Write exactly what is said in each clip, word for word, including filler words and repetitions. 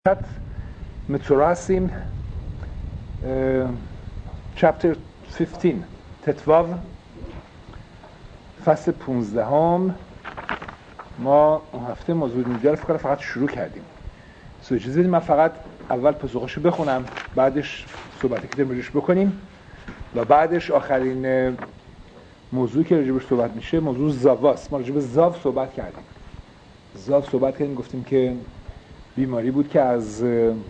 mit تورا هستیم. چپتر پانزده تتواو فصل پونزدهم. ما اون هفته موضوع نیدا رو فقط فقط شروع کردیم. سو اجازه بدید من فقط اول پاسخاشو بخونم، بعدش صحبتی که داریم روش بکنیم و بعدش آخرین موضوعی که راجبش صحبت میشه موضوع زاواست. ما راجب زاو صحبت کردیم. زاو صحبت کردیم، گفتیم که بیماری بود که از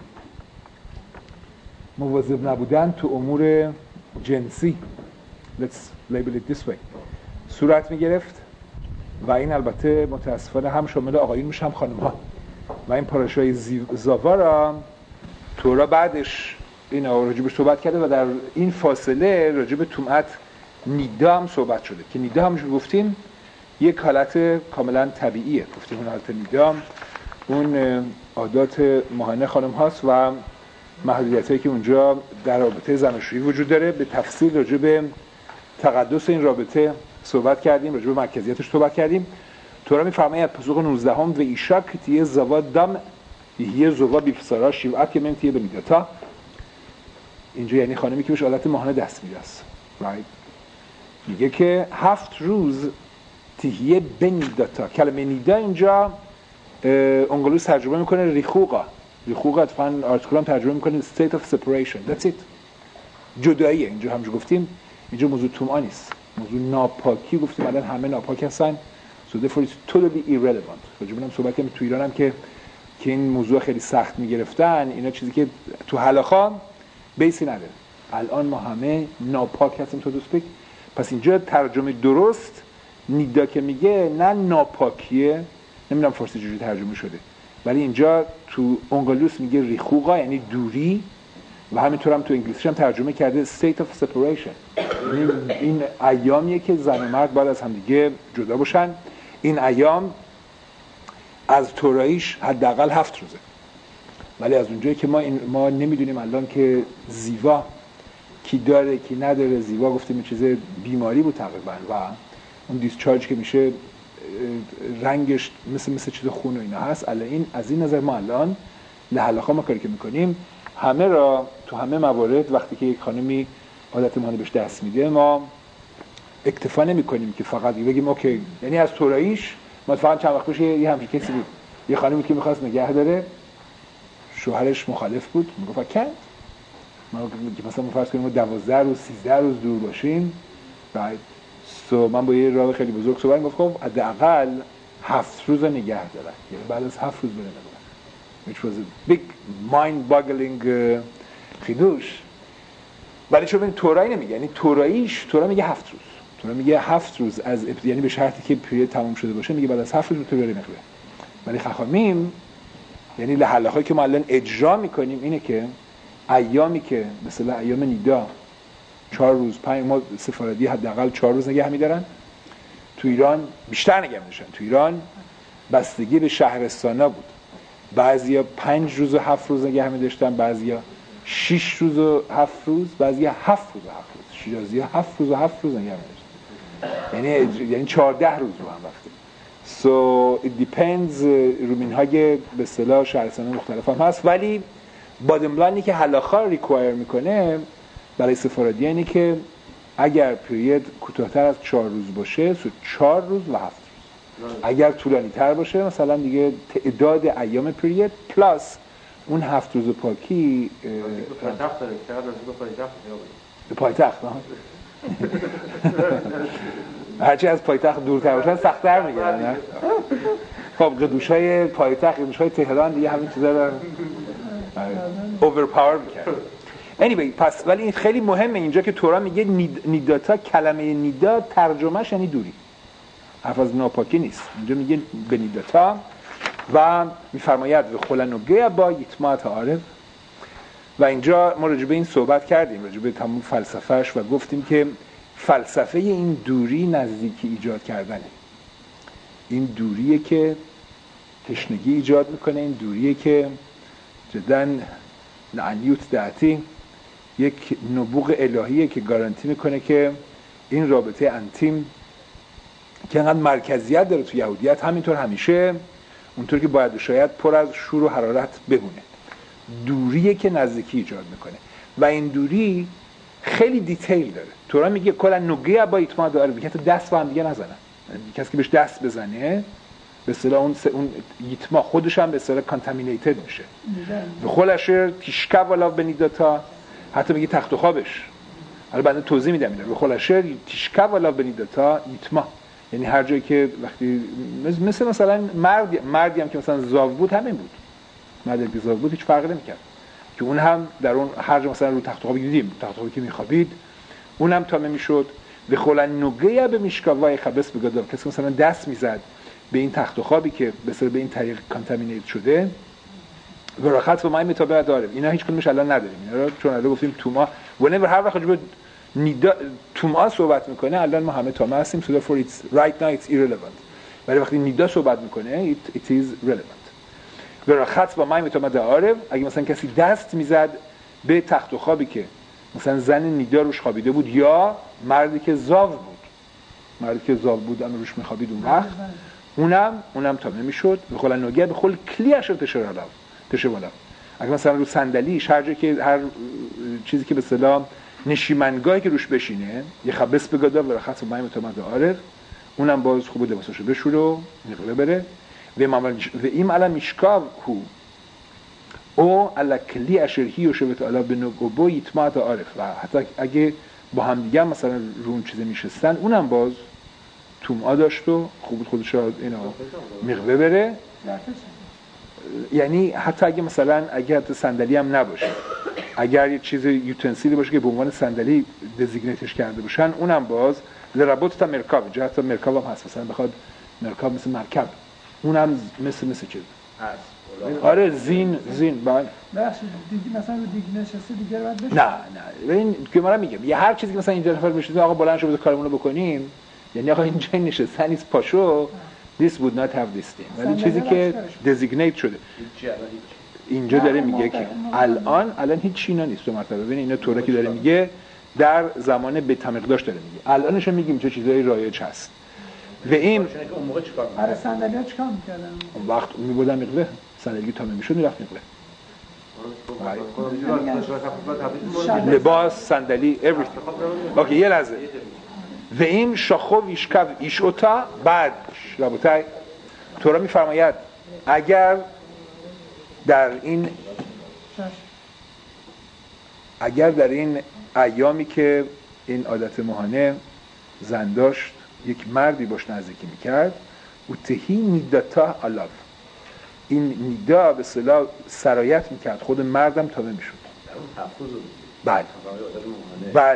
مواظب نبودن تو امور جنسی let's label it this way صورت میگرفت و این البته متاسفانه هم شامل آقایون میشه هم خانم ها و این پاراشای زاوا را تورا بعدش این راجبش صحبت کرده و در این فاصله راجب طمعت نیدا هم صحبت شده که نیدا همونجور گفتیم یک حالت کاملا طبیعیه. گفتیم اون حالت نیدا اون عادات ماهانه خانم هاست و محدودیت هایی که اونجا در رابطه زناشویی وجود داره. به تفصیل راجع به تقدس این رابطه صحبت کردیم، راجع به مرکزیتش صحبت کردیم. تورا میفرماید پاسخ نوزده هم و ایشا که تیه زوا دم یه زوا بیفسارا شیوعت که من تیه بنیداتا. اینجا یعنی خانمی که بهش عادت ماهانه دست میده است. right. میگه که هفت روز تیه بنیداتا. کلمه نیدا اینجا انگلیس ترجمه میکنه ریخوقا. ریخوقا اتفاقا آرتیکل هم ترجمه میکنه state of separation. That's it. جداییه. اینجا همونجا گفتیم اینجا موضوع طمع نیست، موضوع ناپاکی. گفتیم الان همه ناپاک هستن. So therefore it's totally irrelevant. راجع به صحبت کردیم تو ایران هم که که این موضوع خیلی سخت میگرفتن. اینا چیزی که تو حلقا بیسی نداره. الان ما همه ناپاک هستیم تو دوسپیک. پس اینجا ترجمه درست نیدا که میگه نه ناپاکیه، نمیدونم فارسی چجوری ترجمه شده، ولی اینجا تو انگلیس میگه ریخوقا یعنی دوری و همینطور هم تو انگلیسی هم ترجمه کرده state of separation. این, این ایامیه که زن و مرد باید از همدیگه جدا باشن. این ایام از توراییش حداقل هفت روزه، ولی از اونجایی که ما این ما نمیدونیم الان که زیوا کی داره کی نداره. زیوا گفتیم این چیز بیماری بود تقریبا و اون دیسچارج که میشه رنگش مثل مثل چیز خون و اینا هست. الان این از این نظر ما الان لحلقا ما کاری که میکنیم همه را تو همه موارد وقتی که یک خانمی عادت ماهانه بهش دست میده ما اکتفا نمیکنیم که فقط بگیم اوکی. یعنی از توراییش ما فقط چند وقت پیش یه همچین کسی بود، یه خانمی که میخواست نگه داره، شوهرش مخالف بود، میگفت کند ما مثلا فرض کنیم ما دوازده روز سیزده روز دور باشیم بعد سو من با یه راه خیلی بزرگ صحبت میگفت خب حداقل هفت روز نگه دارن، یعنی بعد از هفت روز بره نگه. which was a big mind boggling خیدوش. ولی چون این تورایی نمیگه، یعنی توراییش تورا میگه هفت روز. تورا میگه هفت روز از یعنی به شرطی که پیریود تموم شده باشه، میگه بعد از هفت روز میتونه بره نگه. ولی خاخامیم یعنی لحلقایی که ما الان اجرا میکنیم اینه که ایامی که مثلا ایام نیدا چهار روز پنج ما سفارتی حداقل چهار روز نگه می‌دارن. تو ایران بیشتر نگه می‌داشتن. تو ایران بستگی به شهرستانا بود. بعضیا پنج روز و هفت روز نگه می‌داشتن، بعضیا شش روز و هفت روز، بعضیا هفت روز و هفت روز. شیرازی‌ها هفت روز و هفت روز نگه می‌داشتن. یعنی یعنی چهارده روز رو هم وقته. So it depends. رومین‌های به اصطلاح شهرستانا مختلف هم هست، ولی بادم لاینی که حلاخا ریکوایر میکنه برای سفارتی اینه که اگر پیریود کوتاه‌تر از چهار روز باشه سو چهار روز و هفت روز. اگر طولانی تر باشه مثلا دیگه تعداد ایام پیریود پلاس اون هفت روز پاکی پایتخت داره که چقدر به پایتخت به پایتخت هرچی از پایتخت دورتر باشن سخت‌تر میگیرن نه؟ خب قدوش‌های پایتخت قدوش‌های تهران دیگه همین چیزا رو اوورپاور می‌کنه. anyway پس ولی این خیلی مهمه اینجا که تورا میگه نید، نیداتا. کلمه نیدا ترجمهش یعنی دوری، حرف از ناپاکی نیست. اینجا میگه بنیداتا و میفرماید و خلنوگه با یتمات عارف. و اینجا ما راجع به این صحبت کردیم، راجع به تمام فلسفهش و گفتیم که فلسفه این دوری نزدیکی ایجاد کردنه. این دوریه که تشنگی ایجاد میکنه، این دوریه که جدن لعنیوت دعتی یک نبوغ الهیه که گارانتی میکنه که این رابطه انتیم که انقدر مرکزیت داره تو یهودیت همینطور همیشه اونطور که باید شاید پر از شور و حرارت بمونه. دوریه که نزدیکی ایجاد میکنه و این دوری خیلی دیتیل داره. تورا میگه کلا نوگه با ایتما داره، میگه دست با هم دیگه نزنن، کسی که بهش دست بزنه به اصطلاح اون اون ایتما خودش هم به اصطلاح کانتامینیتد میشه. به خولشه تیشکا والا بنیداتا، حتی میگه تخت و خوابش، حالا بعدا توضیح میدم اینا. به خولشه تیشکا والا بنیداتا ایتما، یعنی هر جایی که وقتی مثل مثلا مرد مردی هم که مثلا زاو بود همین بود، مردی که زاو بود هیچ فرقی نمیکرد که اون هم در اون هر جا مثلا رو تخت و خواب دیدیم، تخت و خوابی که میخوابید اون هم تامه میشد. به خولن نوگه به میشکاوای خبس بگادم، کسی مثلا دست میزد به این تخت و خوابی که به اصطلاح به این طریق کانتامینیت شده و راحت و مای متابعت داره. اینا هیچ کدومش الان نداریم اینا رو، چون الان گفتیم توما whenever هر وقت به نیدا توما صحبت میکنه الان ما همه توما هستیم so therefore it's right now it's irrelevant، ولی وقتی نیدا صحبت میکنه it, it is relevant. و راحت با مای متابعت داره. اگه مثلا کسی دست میزد به تخت و خوابی که مثلا زن نیدا روش خوابیده بود یا مردی که زاو بود، مردی که زاو بود اما روش میخوابید اون وقت اونم اونم تامه میشد. به قول نوگه به قول کلیش رو تشر بالا تشر بالا. اگه مثلا رو صندلی هر جایی که هر چیزی که به اصطلاح نشیمنگاهی که روش بشینه یه خبس بگادا و خاص مایم تامه داره، اونم باز خوب لباساشو بشوره و نقله بره. و معمول و این علا میشکاو هو او علا کلی اشرهی و شبت علا به نگوبو یتماعت عارف، و حتی اگه با هم دیگه مثلا رو اون چیزه میشستن اونم باز تومعا داشت و خوب خودش را اینا مقوه بره. یعنی حتی اگه مثلا اگه حتی صندلی هم نباشه، اگر یه چیز یوتنسیلی باشه که به عنوان صندلی دزیگنیتش کرده باشن اونم باز لربوت تا مرکاب، جا حتی مرکاب هم هست، مثلا بخواد مرکاب مثل مرکب اونم مثل مثل چیز هست. آره زین زین بعد بخشید دیگه مثلا رو دیگه نشسته دیگه بعد بشه. نه نه ببین که من میگم یه هر چیزی که مثلا اینجا نفر بشه آقا بلند شو بذار کارمون رو بکنیم، یعنی آقا اینجا نشستن نیست پاشو this would not have this thing، ولی چیزی که designate شده اینجا داره میگه که الان الان هیچ چیزی نیست. تو مرتبه ببین اینا طوری که داره میگه در زمان به تمقداش داره میگه، الانش میگیم چه چیزای رایج هست. و این اون موقع چیکار می‌کردن؟ آره صندلی‌ها چیکار می‌کردن؟ اون وقت می‌بردن مقله، صندلی تا میشد میرفت مقله، لباس صندلی everything. اوکی یه لحظه. و این شاخو ویشکاو ایشوتا بعد رابطه تورا میفرماید اگر در این اگر در این ایامی که این عادت ماهانه زن داشت یک مردی باش نزدیکی میکرد و تهی نیداتا علاو، این نیدا به اصطلاح سرایت میکرد خود مردم تابع میشد. بله بله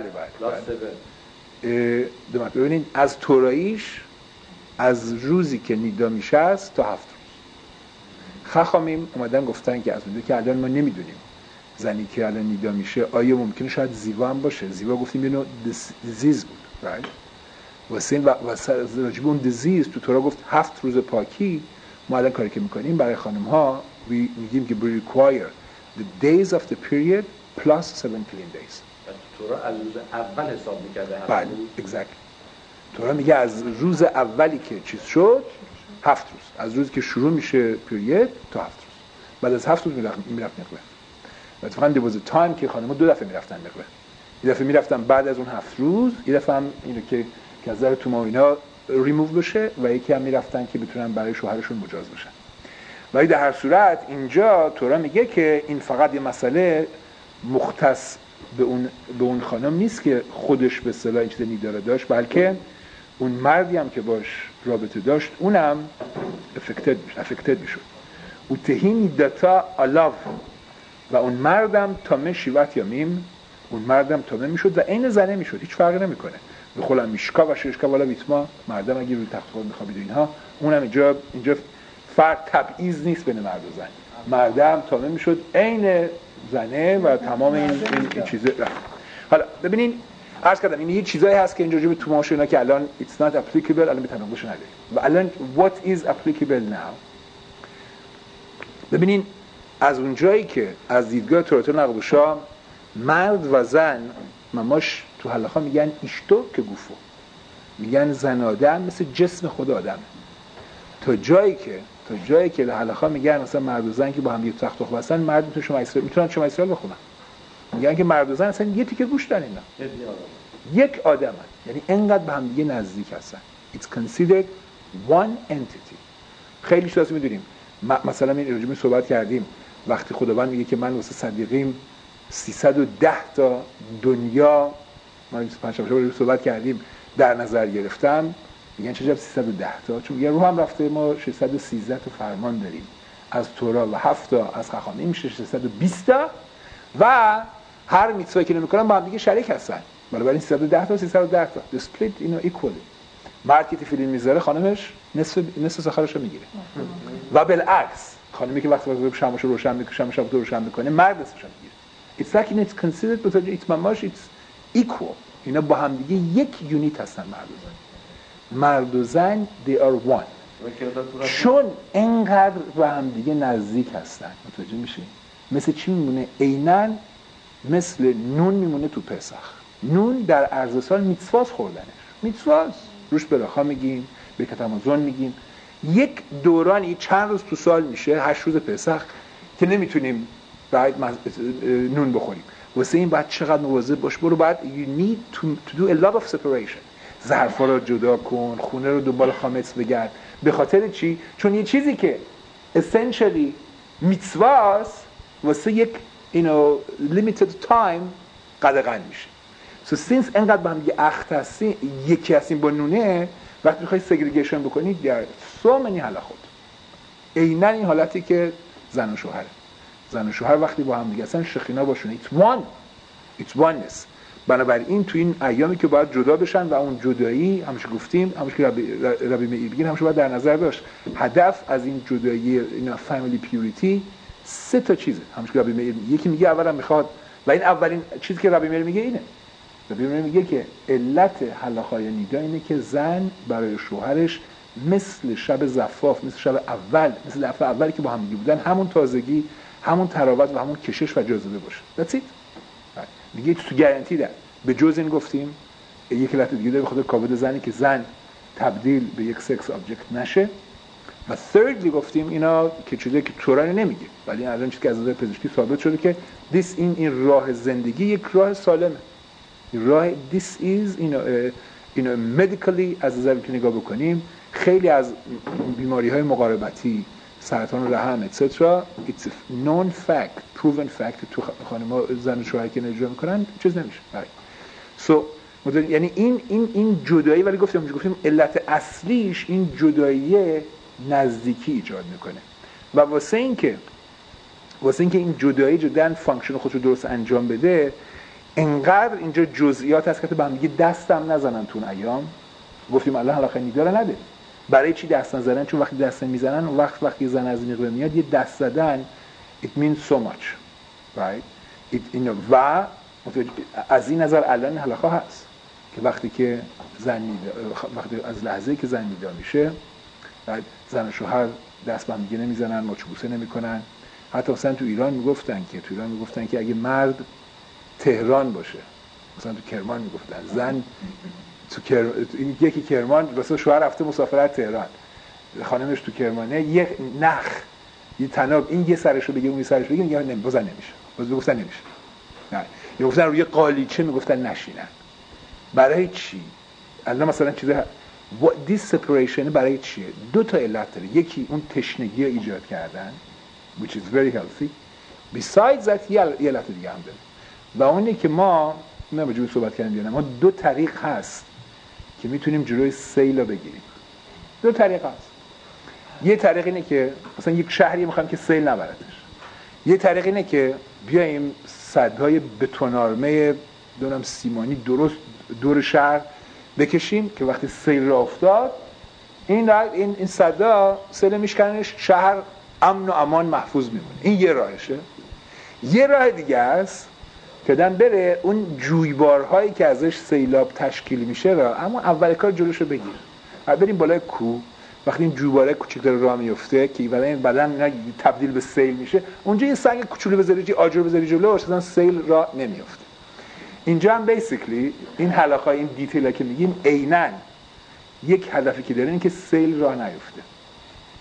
بله بله. ببینید از توراییش از روزی که نیدا میشه است تا هفت روز. خخامیم اومدن گفتن که از اونجا که الان ما نمیدونیم زنی که الان نیدا میشه آیا ممکنه شاید زیوا هم باشه. زیوا گفتیم یه نوع دیزیز بود right؟ واسه این و راجب اون دیزیز تو تورا گفت هفت روز پاکی. ما الان کاری که میکنیم برای خانم ها میگیم که we require the days of the period plus seven clean days. تورا از روز اول حساب میکرده. بله exactly. تورا میگه از روز اولی که چیز شد هفت روز، از روزی که شروع میشه پیریود تا هفت روز، بعد از هفت روز میرفت مقله. و اتفاقا there was a time که خانم‌ها دو دفعه میرفتن مقله، یه دفعه میرفتن بعد از اون هفت روز، یه دفعه هم اینو که که از نظر توما اینا ریموو بشه و یکی هم میرفتن که بتونن برای شوهرشون مجاز بشن. ولی در هر صورت اینجا تورا میگه که این فقط یه مسئله مختص به اون به اون خانم نیست که خودش به اصطلاح این چیز نیداره داشت، بلکه اون مردی هم که باش رابطه داشت اونم افکتد میشه افکتد میشد. و تهینی دتا علاو و اون مردم تامه شیوت یامیم، اون مردم تامه میشد و عین زنه میشد، هیچ فرقی نمیکنه. به قول میشکا و ششکا والا ویتما، مردم اگه روی تخت خواب میخوابید اینها، اونم اینجا اینجا فرق تبعیض نیست بین مرد و زن. مردم تامه میشد عین زنه و تمام این این, این چیزا. حالا ببینین عرض کردم این یه چیزایی هست که اینجا جو به تو ماشینا که الان it's not applicable، الان به تناقضش نداریم. و الان what is applicable now. ببینین از اونجایی که از دیدگاه توراتور نقبوشا مرد و زن مماش تو حلقا میگن ایشتو که گوفو، میگن زن آدم مثل جسم خود آدم. تا جایی که تا جایی که حلقا میگن مثلا مرد و زن که با هم یه تخت تخم هستن، مرد میتونه شما اسرائیل میتونن شما اسرائیل بخونن، میگن که مرد و زن اصلا یه تیکه گوش دارن، اینا یک آدمن، یعنی انقدر به هم دیگه نزدیک هستن. It's considered one entity. خیلی شاید میدونیم مثلا این راجع صحبت کردیم وقتی خداوند میگه که من واسه صدیقیم سیصد و ده تا دنیا، ما بیست و پنج شب صحبت کردیم، در نظر گرفتم. میگن چجوری سیصد و ده تا؟ چون میگن رو هم رفته ما ششصد و سیزده تا فرمان داریم از تورا و هفت تا از خاخامیم، میشه ششصد و بیست تا و هر میتوایی که نمیکنن با هم دیگه شریک هستن. بنابراین سیصد و ده تا سیصد و ده تا the split you know equally. مرد که فیلم میذاره خانمش نصف نصف سخرشو میگیره و بالعکس خانمی که وقتی وقتی شمعشو روشن میکنه شمعشو روشن میکنه مرد نصفشو میگیره. It's like it's considered but it's مماش it's equal. اینا با هم دیگه یک یونیت هستن مرد و زن. مرد و زن they are one. چون انقدر با هم دیگه نزدیک هستن متوجه میشی؟ مثل چی میمونه؟ عیناً مثل نون میمونه تو پسخ. نون در عرض سال میتواس خوردنش، میتواس روش براخا میگیم، به کتمازون میگیم. یک دورانی چند روز تو سال میشه، هشت روز پسخ که نمیتونیم باید نون بخوریم. واسه این باید چقدر مواظب باش. برو باید you need to, to do a lot of separation. ظرفا رو جدا کن، خونه رو دنبال خامس بگرد. به خاطر چی؟ چون یه چیزی که essentially میتواس واسه یک you know limited time قدغن میشه. So since انقدر با هم دیگه اخت هستیم، یکی هستیم با نونه، وقتی میخوای سگریگیشن بکنید در so many حلقات. عیناً این حالتی که زن و شوهره. زن و شوهر وقتی با هم دیگه هستن شخینا باشونه. It's one. It's oneness. بنابراین تو این ایامی که باید جدا بشن و اون جدایی همیشه گفتیم، همیشه که ربی, ربی میگه بگین همیشه باید در نظر داشت هدف از این جدایی اینا فامیلی پیوریتی سه تا چیزه. همیشه که ربی میگه یکی میگه اولا میخواد و این اولین چیزی که ربی میگه اینه. ربی میگه که علت حلقای نیدا اینه که زن برای شوهرش مثل شب زفاف، مثل شب اول، مثل دفعه اولی که با هم دیگه بودن همون تازگی، همون تراوت و همون کشش و جاذبه باشه. That's it. میگه تو گارانتی ده. به جز این گفتیم یک علت دیگه داره به خاطر کابود زنی که زن تبدیل به یک سکس آبجکت نشه. و thirdly گفتیم اینا که چیزی که تورا نمیگه ولی الان چیزی که از نظر پزشکی ثابت شده که this این این راه زندگی یک راه سالمه. راه this is اینا اینا medically از نظر که نگاه بکنیم خیلی از بیماری‌های مقاربتی، سرطان رحم اتسترا it's a known fact proven fact تو خانم‌ها زن و شوهر که نجوا میکنن چیز نمیشه. so یعنی این این این جدایی ولی گفتم گفتیم علت اصلیش این جدایی نزدیکی ایجاد میکنه و واسه این که واسه این که این جدایی جداً فانکشن خودش رو درست انجام بده انقدر اینجا جزئیات هست که به هم دیگه دستم نزنن تو اون ایام. گفتیم الله حلقه نیدا رو نده. برای چی دست نزنن؟ چون وقتی دست میزنن اون وقت وقتی زن از میقبه میاد یه دست زدن it means so much right it, you know, و از این نظر الان حلقه هست که وقتی که زن میده وقتی از لحظه‌ای که زن میده میشه زن و شوهر دست به هم دیگه نمیزنن، مچبوسه نمیکنن. حتی مثلا تو ایران میگفتن که تو ایران میگفتن که اگه مرد تهران باشه مثلا تو کرمان میگفتن زن تو کر... یکی کرمان واسه شوهر رفته مسافرت تهران خانمش تو کرمانه یک نخ یه تناب این یه سرشو بگه اون یه سرشو بگه میگه نه بازن نمیشه باز میگفتن نمیشه نه میگفتن روی قالیچه میگفتن نشینن. برای چی؟ الان مثلا چیزا this separation برای چیه؟ دو تا علت داره. یکی اون تشنگی رو ایجاد کردن which is very healthy. besides that یه علت دیگه هم داره و اونه که ما نه بجوری صحبت کردیم دیگه ما دو طریق هست که میتونیم جلوی سیل رو بگیریم. دو طریق هست. یه طریق اینه که مثلا یک شهری میخوایم که سیل نبردش. یه طریق اینه که بیایم سدهای بتونارمه دونم سیمانی درست دور شهر بکشیم که وقتی سیل را افتاد این این این سدا سیل میشکنش شهر امن و امان محفوظ میمونه. این یه راهشه. یه راه دیگه است که دن بره اون جویبارهایی که ازش سیلاب تشکیل میشه را اما اول کار جلوشو بگیر. بریم بالای کوه وقتی این جویباره کوچیک راه میفته که بعدن بعدن تبدیل به سیل میشه اونجا یه سنگ کوچولو بذاری آجر بذاری جلوش اصلا سیل را نمیفته. اینجا هم بیسیکلی این حلقه‌های این دیتیل‌ها که میگیم عیناً یک هدفی که داره این که سیل راه نیفته.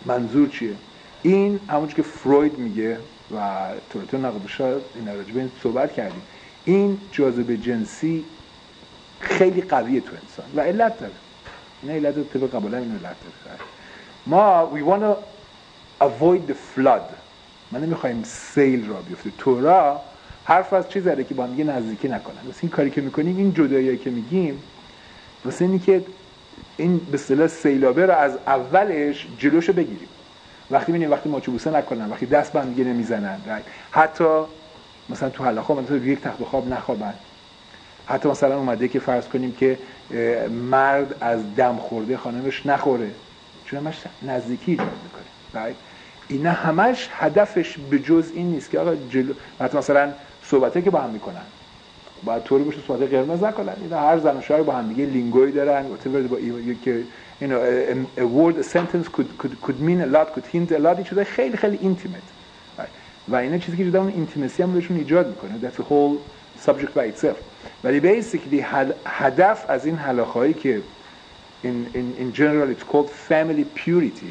منظور چیه؟ این همونش که فروید میگه و تورتون نقدشا این راجع به این صحبت کردیم، این جاذبه جنسی خیلی قویه تو انسان و علت داره. این علت داره، طبق قبلا این علت داره. ما we want to avoid the flood. ما نمیخوایم سیل را بیفته. تورا حرف از چیز داره که با هم دیگه نزدیکی نکنن. واسه این کاری که میکنیم، این جداییایی که میگیم، واسه اینی که این به اصطلاح سیلابه رو از اولش جلوشو بگیریم. وقتی میبینیم وقتی ماچو بوسه نکنن، وقتی دست به هم دیگه نمیزنن، حتی مثلا تو حلقه مثلا یک تخت خواب نخوابن، حتی مثلا اومده که فرض کنیم که مرد از دم خورده خانمش نخوره، چون همش نزدیکی ایجاد میکنه. اینا همش هدفش به جز این نیست که آقا جلو، حتی مثلا صحبته که با هم میکنن باید طوری باشه صحبت قرمز نکنن. اینا هر زن و شوهر با هم دیگه لینگویی دارن whatever با که you know a, a word a sentence could could could mean a lot could hint a lot. این چیزای خیلی خیلی intimate و اینا چیزی که جدا اون اینتیمسی هم بهشون ایجاد میکنه. that's a whole subject by itself. ولی basically هدف از این حلقه‌هایی که in in in general it's called family purity،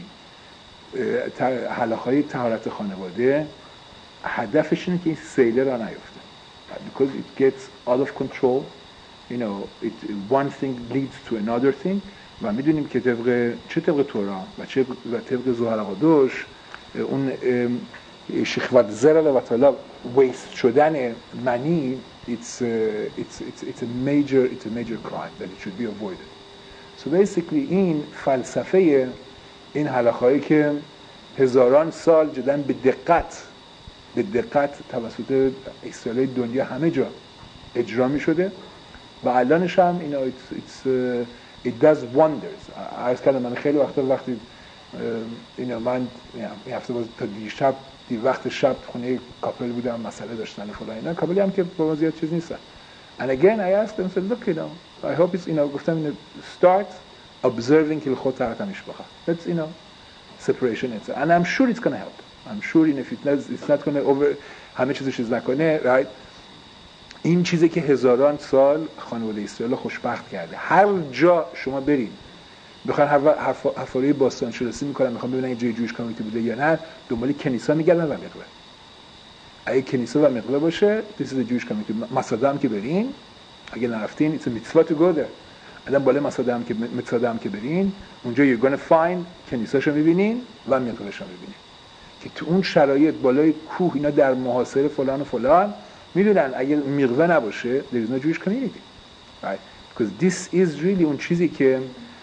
حلقه‌های طهارت خانواده، هدفش اینه که این سیله را نیفته. because it gets out of control, you know it one thing leads to another thing. و میدونیم که طبق چه طبق تورا و چه و طبق زهر قدوش اون شخوت زرل و تعالی ویست شدن منی it's uh, it's it's it's a major it's a major crime that it should be avoided. so basically این فلسفه این حلقه‌هایی که هزاران سال جدن به دقت به دقت توسط اسرائیل دنیا همه جا اجرا می شده و الانش هم اینا it's, it's, uh, it does wonders. عرض کردم من خیلی وقتا وقتی اینا من این هفته باز تا دیشب دی وقت شب خونه کاپل بودم، مسئله داشتن فلان اینا، کاپلی هم که با ما زیاد چیز نیستن. and again I asked them, said look you know I hope it's you know گفتم you know, start observing که خود طرف میشبخه. That's you know separation it's and I'm sure it's going to help. I'm sure if it does, it's not going to over همه چیزو چیز نکنه right. این چیزی که هزاران سال خانواده اسرائیل خوشبخت کرده. هر جا شما برید بخوان حفاره باستان شناسی میکنن، میخوان ببینن اینجا جویش کامیونیتی بوده یا نه، دنبال کنیسا میگردن و مقبره. اگه کنیسا و مقبره باشه this is the Jewish community. مساده هم که برین، اگه نرفتین it's a mitzvah to go there. الان بالا مساده هم که مساده هم که برین اونجا you're going to find کنیساشو میبینین و مقبرهشو میبینین که تو اون شرایط بالای کوه اینا در محاصره فلان و فلان میدونن اگه مقبره نباشه there is no Jewish community right because this is really اون چیزی که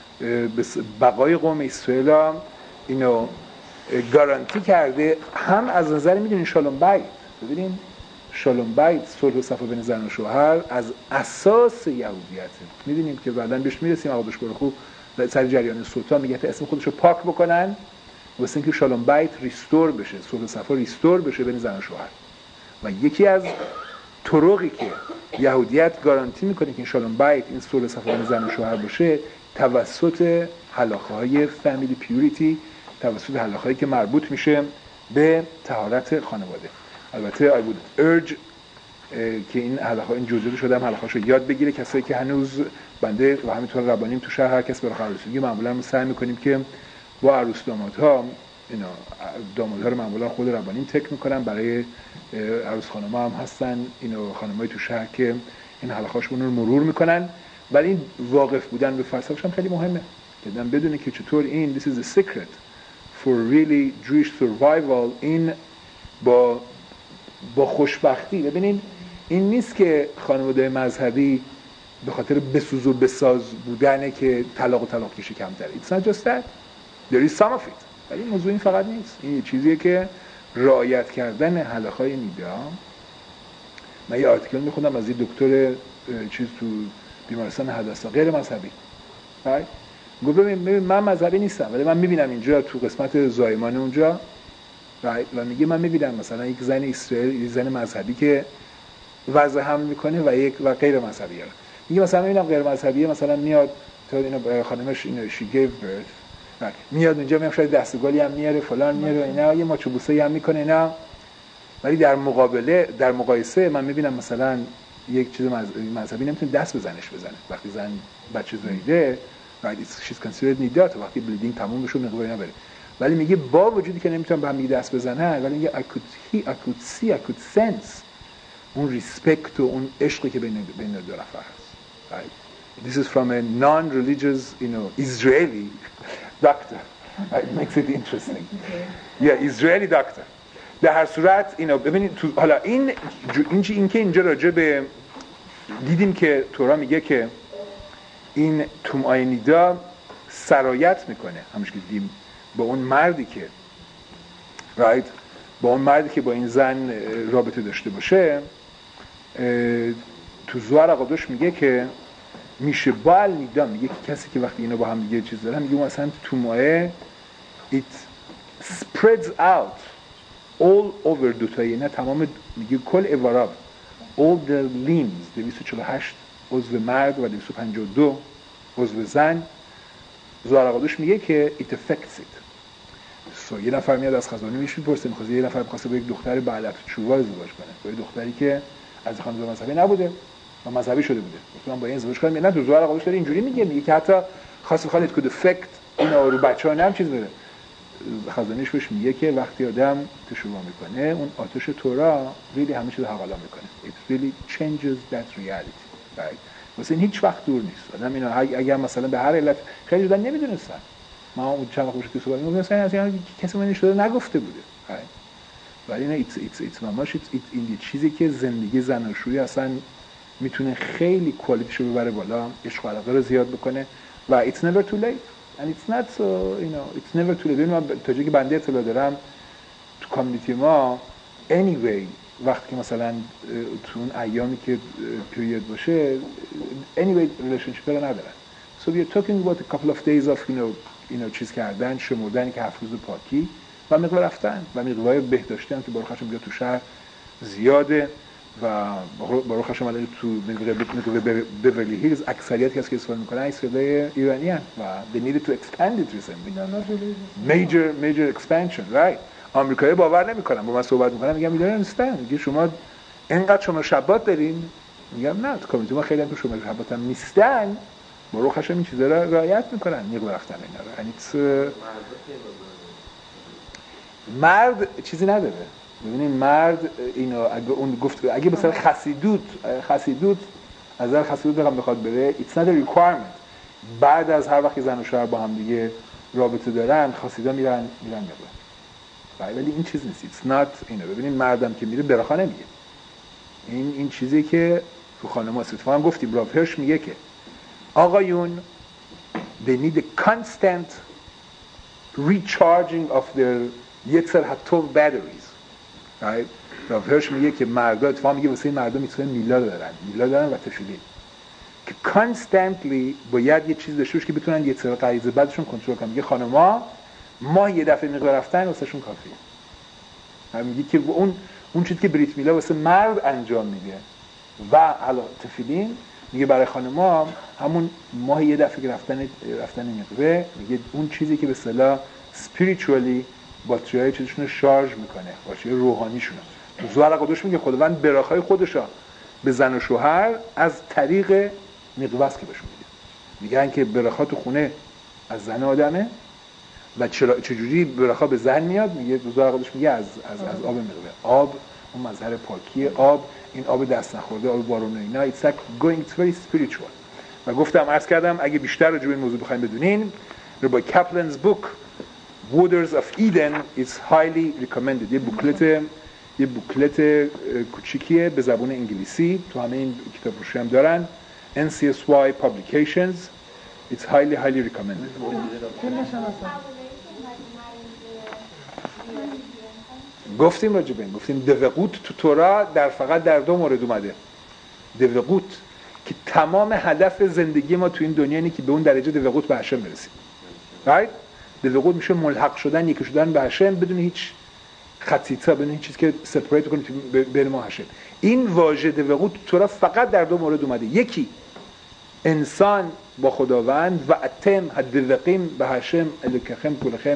بقای قوم اسرائیل اینو گارانتی کرده. هم از نظر میدونین شالوم بیت، ببینین شالوم بیت صلح و صفا بین زن و شوهر از اساس یهودیته. میدونیم که بعداً بهش میرسیم آقا بشکر خوب سر جریان سلطان میگه تا اسم خودشو پاک بکنن واسه اینکه شالوم بیت ریستور بشه، صلح و صفا ریستور بشه بین زن و شوهر. و یکی از طرقی که یهودیت گارانتی میکنه که این شالوم بیت این صلح و صفا بین زن و شوهر باشه توسط حلقه‌های فامیلی پیوریتی، توسط حلقه‌هایی که مربوط میشه به طهارت خانواده. البته I would urge که این حلقه‌ها این جزئی شده هم حلقه‌هاشو یاد بگیره کسایی که هنوز بنده و همینطور ربانیم تو شهر هر کس برای عروسیگی معمولا سعی میکنیم که با عروس دامادها اینا دامادها رو معمولا خود ربانیم تک میکنن، برای عروس خانم‌ها هم هستن اینو خانم‌های تو شهر که این حلقه‌هاشون رو مرور میکنن. ولی این واقف بودن به فلسفه‌ش هم خیلی مهمه که آدم بدونه که چطور این this is the secret for really Jewish survival. این با با خوشبختی ببینید این نیست که خانواده مذهبی به خاطر بسوز و بساز بودنه که طلاق و طلاق کشی کمتره. It's not just that. There is some of it. ولی موضوع این فقط نیست. این چیزیه که رعایت کردن حلقه‌های نیدا. من یه آرتیکل میخوندم از یه دکتر چیز تو بیمارستان حدثا غیر مذهبی. right گفت ببین من مذهبی نیستم ولی من میبینم اینجا تو قسمت زایمان اونجا right و میگه من میبینم مثلا یک زن اسرائیل، یک زن مذهبی که وضع حمل میکنه و یک و غیر مذهبی ها. میگه مثلا میبینم غیر مذهبی مثلا میاد تو اینو خانمش اینو she gave birth right. میاد اونجا میام شاید دستگالی هم میاره فلان میاره اینا یه ماچوبوسایی هم میکنه اینا، ولی در مقابله در مقایسه من میبینم مثلا یک چیز مذهبی نمیتونه دست به زنش بزنه وقتی زن بچه زاییده right she's considered نیدات وقتی بلیدینگ تموم بشه مقداری نبره. ولی میگه با وجودی که نمیتونن به هم دیگه دست بزنن، ولی میگه I could hear, I could see, I could sense اون ریسپکت و اون عشقی که بین بین دو نفر هست. Right? This is from a non-religious, you know, Israeli doctor. It makes it interesting. Yeah, Israeli doctor. در هر صورت اینو ببینید تو حالا این این چی این که اینجا راجع به دیدیم که تورا میگه که این تومای نیدا سرایت میکنه، همونش که دیدیم با اون مردی که رایت با اون مردی که با این زن رابطه داشته باشه. تو زوار قدوش میگه که میشه بال نیدا، میگه که کسی که وقتی اینا با هم دیگه چیز دارن، میگه مثلا تومایه it spreads out all over دوتایی، نه تمام، میگه کل اواراب all the limbs، دویست و چهل و هشت عضو مرد و دویست و پنجاه و دو عضو زن. زوار قدوش میگه که it affects it. سو یه نفر میاد از خزانه میشه میپرسه، میخواد یه نفر میخواسته با یک دختر بعلت چوبا ازدواج کنه، با یه دختری که از خانواده مذهبی نبوده و مذهبی شده بوده، گفتم با این ازدواج کنم. نه تو زوار قدوش داره اینجوری میگه، میگه که حتی خاص بخواد it could affect اینا رو بچه‌ها نم چیز بره. خزانه‌اش بهش میگه که وقتی آدم تشوبا میکنه، اون آتش تورا ریلی همه چیز حوالا میکنه. it really changes that reality. right؟ واسه این هیچ وقت دور نیست. آدم اینا اگر مثلا به هر علت خیلی جدا نمیدونستن، ما اون چند وقت پیش صحبت می‌کردیم مثلا از یعنی کسی من شده نگفته بوده. ولی نه ایتس ایتس ایتس ماماش ایتس این چیزی که زندگی زناشویی اصلا میتونه خیلی کوالیتیشو ببره بالا، عشق و علاقه رو زیاد بکنه و it's never too late and it's not so you know it's never too late. ببین من تا جایی که بنده اطلاع دارم تو کامیونیتی ما anyway وقتی که مثلا تو اون ایامی که پیریود باشه anyway relationship رو ندارن. So we are talking about a couple of days of you know اینا چیز کردن، شمردن که هفت روز پاکی و مقدار رفتن و مقدار بهداشتی هم که برای خشم تو شهر زیاده و برای خشم الان تو مقدار بیورلی هیلز اکثریت کسی که استفاده میکنن اسرائیلی ایرانیان و they needed to expand it recently. major major expansion right. آمریکایی باور نمیکنن، با من صحبت میکنن میگم میدونن نیستن، میگه شما اینقدر شما شبات دارین، میگم نه تو کامیونیتی ما خیلی هم تو شما شبات هم نیستن، برای خشم این چیزا رو رعایت میکنن، مقدار رفتن اینا رو. مرد چیزی نداره. ببینید مرد اینو اگه اون گفت اگه مثلا خسیدوت خسیدوت از نظر خسیدوت بخوام بخواد بره it's not a requirement. بعد از هر وقت زن و شوهر با هم دیگه رابطه دارن خسیدا میرن میرن میرن. ولی این چیز نیست. it's not اینو ببینید مردم که میره برخا نمیگه. این این چیزی که تو خانم‌ها اتفاقا گفتیم راف هرش میگه که آقایون they need a constant recharging of their یتر حتی batteries. right? راف هرش میگه که مردا اتفاقا میگه واسه مردم میتونه میلاد دارن میلاد دارن و تفیلین که constantly باید یه چیز داشته باشه که بتونن یتر غریزه بعدشون کنترل کنن. میگه خانم‌ها ما یه دفعه مقدار رفتن واسهشون کافیه. میگه که اون اون چیزی که بریت میلا واسه مرد انجام میده و علا تفیلین میگه برای خانم‌ها همون ماه یه دفعه که رفتن رفتن مقوه، میگه اون چیزی که به اصطلاح spiritually باتریای چیزشون رو شارژ میکنه، باتری روحانیشون. تو زوار قدوش میگه خداوند براخای خودشا به زن و شوهر از طریق مقواس که بهشون میده. میگن که براخا تو خونه از زن آدمه و چرا چجوری براخا به زن میاد؟ میگه تو زوار قدوش میگه از از از آب مقوه. آب اون مظهر پاکی، آب این آب دست نخورده، آب بارون اینا. it's like going it's very spiritual. و گفتم عرض کردم اگه بیشتر راجع به این موضوع بخواید بدونین رو با کپلنز بوک Waters of Eden is highly recommended. یه بوکلت یه بوکلت کوچیکیه به زبان انگلیسی، تو همه این کتاب فروشی هم دارن. ان سی اس وای Publications. It's highly highly recommended. گفتیم راجع به این گفتیم دوقوت تو تورا در فقط در دو مورد اومده. دوقوت که تمام هدف زندگی ما تو این دنیا اینه که به اون درجه دوقوت به هشم برسیم. right؟ دوقوت میشه ملحق شدن، یکی شدن به هشم بدون هیچ خطیطه، بدون هیچ چیزی که سپریت کنه بین ما هشم. این واژه دوقوت تو را فقط در دو مورد اومده. یکی انسان با خداوند و اتم حدوقیم به هشم الکخم کلخم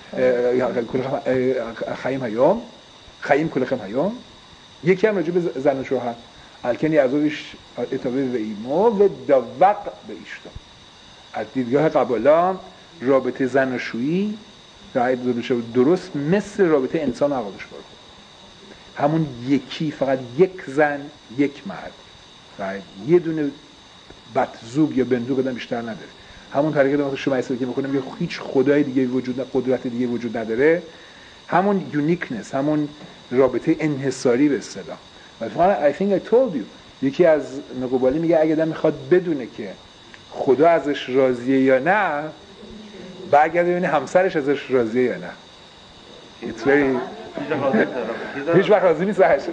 خیم هیوم خیم کلخم هیوم. یکی هم راجع به زن و شوهر الکنی ازوش اتابه و ایمو و دوق به ایشتا. از دیدگاه قبالا رابطه زناشویی رابطه بشه درست مثل رابطه انسان و حوادث باره. همون یکی، فقط یک زن یک مرد، یه دونه بطزوب یا بندوق آدم بیشتر نداره. همون طریقه که شما حساب که میکنم یه هیچ خدای دیگه وجود نداره، قدرت دیگه وجود نداره، همون یونیکنس، همون رابطه انحصاری به اصطلاح. مثلا I think I told you یکی از نقوبالی میگه اگه آدم میخواد بدونه که خدا ازش راضیه یا نه، برگرده ببینه همسرش ازش راضیه یا نه. It's very هیچ وقت راضی نیست ازش.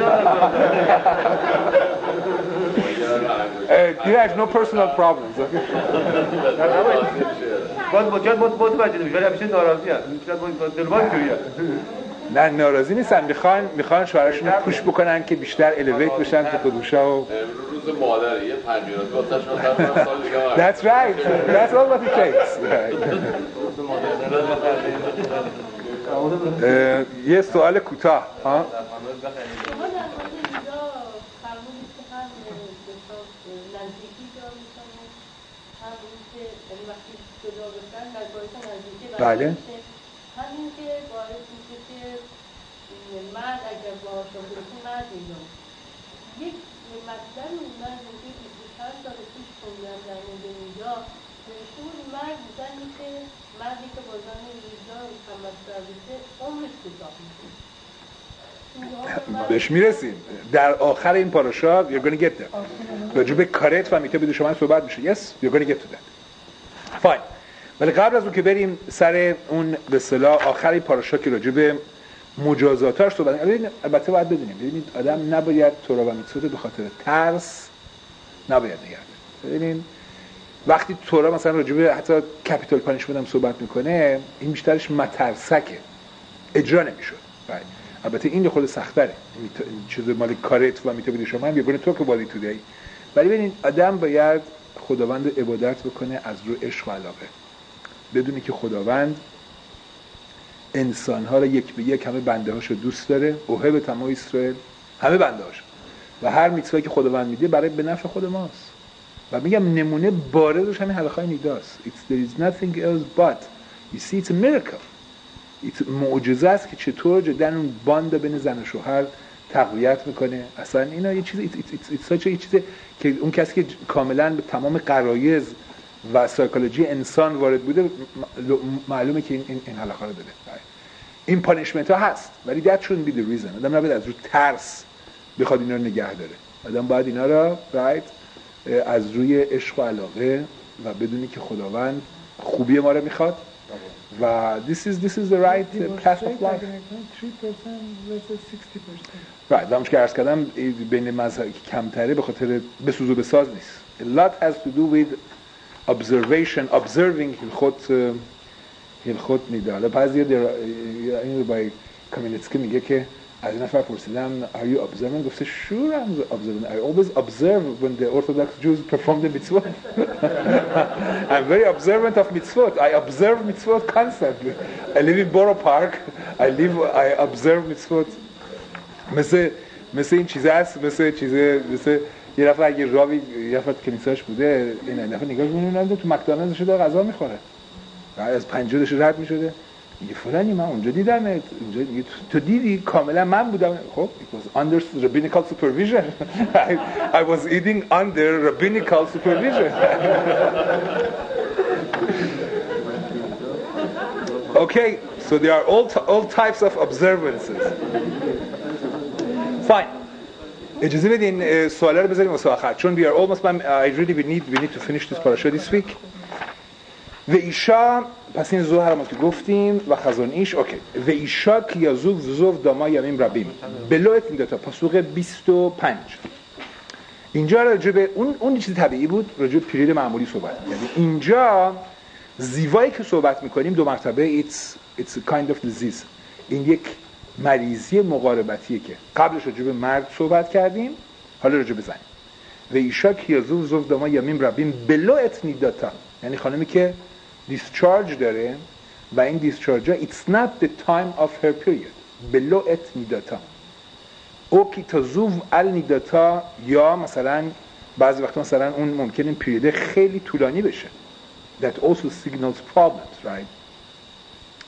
He has no personal problems. باز مجاد متوجه نمیشه ولی همیشه ناراضی هست. شاید دلوان جوریه. نه ناراضی نیستن، میخوان میخوان شوهرشون رو پوش بکنن که بیشتر الیویت بشن تو خودوشا و روز مادر یه پنجیرات واسش مثلا سال دیگه. That's right. That's all what it takes. یه سوال کوتاه ها بله همین که باعث میشه که مرد اگر با آشان برسه مرد میدون یک مطلب من روزی بیست و چند سال پیش خوندم در مورد اینجا نوشته بود مرد زنی که مردی که با زن اینجا همسر بشه عمرش کوتاه میشه. بهش میرسیم در آخر این پاراشا. you're gonna get there. راجع به کارت و میته بده شما صحبت میشه. yes you're gonna get to that. fine. ولی قبل از اون که بریم سر اون به اصطلاح آخری پاراشا که راجع به مجازاتاش صحبت کنیم، البته باید بدونیم ببینید آدم نباید تورا و میتسوت به خاطر ترس نباید نگه داره. ببینید وقتی تورا مثلا راجع به حتی کپیتال پانیشمنت هم صحبت میکنه، این بیشترش مترسکه، اجرا نمیشد. البته این خود سخت‌تره. این چیز مال کارت و میته بده شما هم یه تو که بادی تودی. ولی ببینید آدم باید خداوند عبادت بکنه از رو عشق و علاقه. بدونی که خداوند انسان‌ها را یک به یک همه بنده‌هاشو دوست داره، اوهب تمام اسرائیل، همه بنده‌هاش. و هر میتوایی که خداوند میده برای به نفع خود ماست. و میگم نمونه بارزش همین حلقه‌های نیداست. It's there is nothing else but you see it's a miracle. It's معجزه است که چطور جدا اون باند بین زن و شوهر تقویت میکنه. اصلا اینا یه چیز it's such a چیز که اون کسی که کاملا به تمام غرایز و سایکولوژی انسان وارد بوده معلومه که این این حلقه رو داده. این پانیشمنت ها هست ولی that shouldn't be the reason. آدم نباید از رو ترس بخواد اینا رو نگه داره. آدم باید اینا رو right از روی عشق و علاقه و بدونی که خداوند خوبی ما رو میخواد و this is this is the right path of life. three percent versus sixty percent. right. دامش که عرض کردم بین مذهب کمتره به خاطر بسوز و بساز نیست. A lot has to do with observation, observing هلخوت هلخوت نیده. حالا بعضی این بای کامیلتسکی میگه که از این نفر پرسیدم are you observant؟ گفته sure I'm observant. I always observe when the Orthodox Jews perform the mitzvot. I'm very observant of mitzvot. I observe mitzvot constantly. I live in Borough Park. I live I observe mitzvot. مثل مثل این چیزه است، مثل چیزه مثل یه نفر اگه راوی یه نفر کنیسه‌اش بوده این نفر نگاه می‌کنه تو مکدونالد داشته غذا می‌خوره. بعد از پنجاه داشته رد می‌شده. میگه فلانی من اونجا دیدم اونجا دیگه تو دیدی کاملا من بودم. خب it was under rabbinical supervision. I, I was eating under rabbinical supervision. Okay, so there are all all types of observances. Fine. اجازه بدین سوالا رو بذاریم واسه آخر چون we are almost I really we need we need to finish this parasha this week. و ایشا پس این زوهر ما که گفتیم و خزان ایش اوکی و ایشا که یازوف زوف داما یمیم ربیم بلوت این داتا پاسوق بیست و پنج اینجا راجع به اون اون چیز طبیعی بود راجع به پیریود معمولی صحبت یعنی اینجا زیوایی که صحبت میکنیم دو مرتبه it's it's a kind of disease این یک مریضی مقاربتیه که قبلش راجع به مرد صحبت کردیم حالا راجع به زن و ایشا که یازوف زوف داما یمیم ربیم بلوت این داتا یعنی خانمی که discharge داره و این discharge ها it's not the time of her period below it نیداتا او کی تزوو ال نیداتا یا مثلا بعضی وقتا مثلا اون ممکنه این پیریود خیلی طولانی بشه that also signals problems right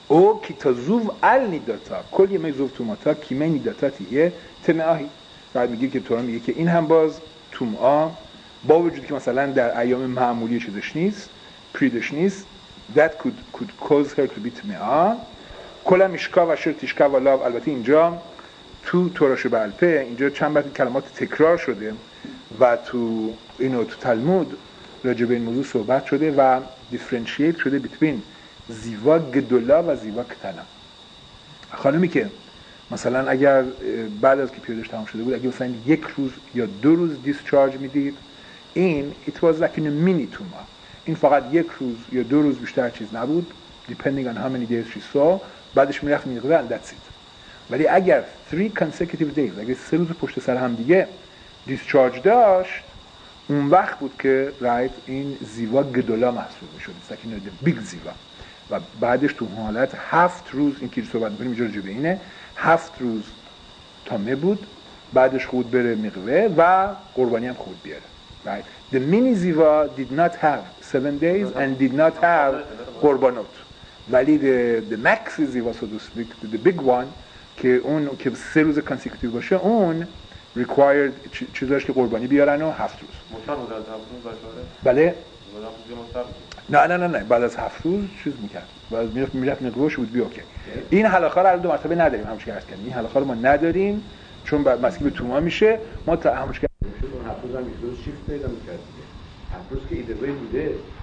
او کیتازوو ال نیداتا کل یه میزوف توماتا کیمه نیداتاتیه تمعاهی. بعد میگه که تورا میگه که این هم باز تومعا با وجود که مثلا در ایام معمولی چیزش نیست پریدش نیست that could, could cause her to be تمعا. کلا میشکا و شر تیشکا و لاو. البته اینجا تو توراش بلپه اینجا چند بار کلمات تکرار شده و تو اینو تو تلمود راجع به این موضوع صحبت شده و دیفرنشییت شده between زیوا گدولا و زیوا کتنا. خانمی که مثلا اگر بعد از که پیریدش تمام شده بود اگه مثلا یک روز یا دو روز دیسچارج میدید این it was like in a mini tumor. این فقط یک روز یا دو روز بیشتر چیز نبود depending on how many days she saw. بعدش میرفت میگه and that's it. ولی اگر three consecutive days اگر سه روز پشت سر هم دیگه دیسچارج داشت اون وقت بود که رایت این زیوا گدولا محسوب میشد سکینه بیگ زیوا و بعدش تو حالت هفت روز این که صحبت می‌کنیم اینجا راجع به اینه هفت روز تامه بود بعدش خود بره میقوه و قربانی هم خود بیاره. right the mini ziva did not have seven days and did not have قربانات ولی the the max ziva so to speak the big one که اون که سه روز کانسیکوتیو باشه اون required چیزاش که قربانی بیارن و هفت روز. مطلق مدت هفت روز بله. باشه. نه نه نه نه بعد از هفت روز چیز میکرد. بعد میرفت میرفت نگوش بود بی اوکی. این حلقه رو دو مرتبه نداریم همش که عرض کردیم. این حلقه رو ما نداریم چون بعد مسکی به توما میشه ما تا همش که اون هفت روز هم یک روز شیفت پیدا میکرد. هفت روز که ایده بوده.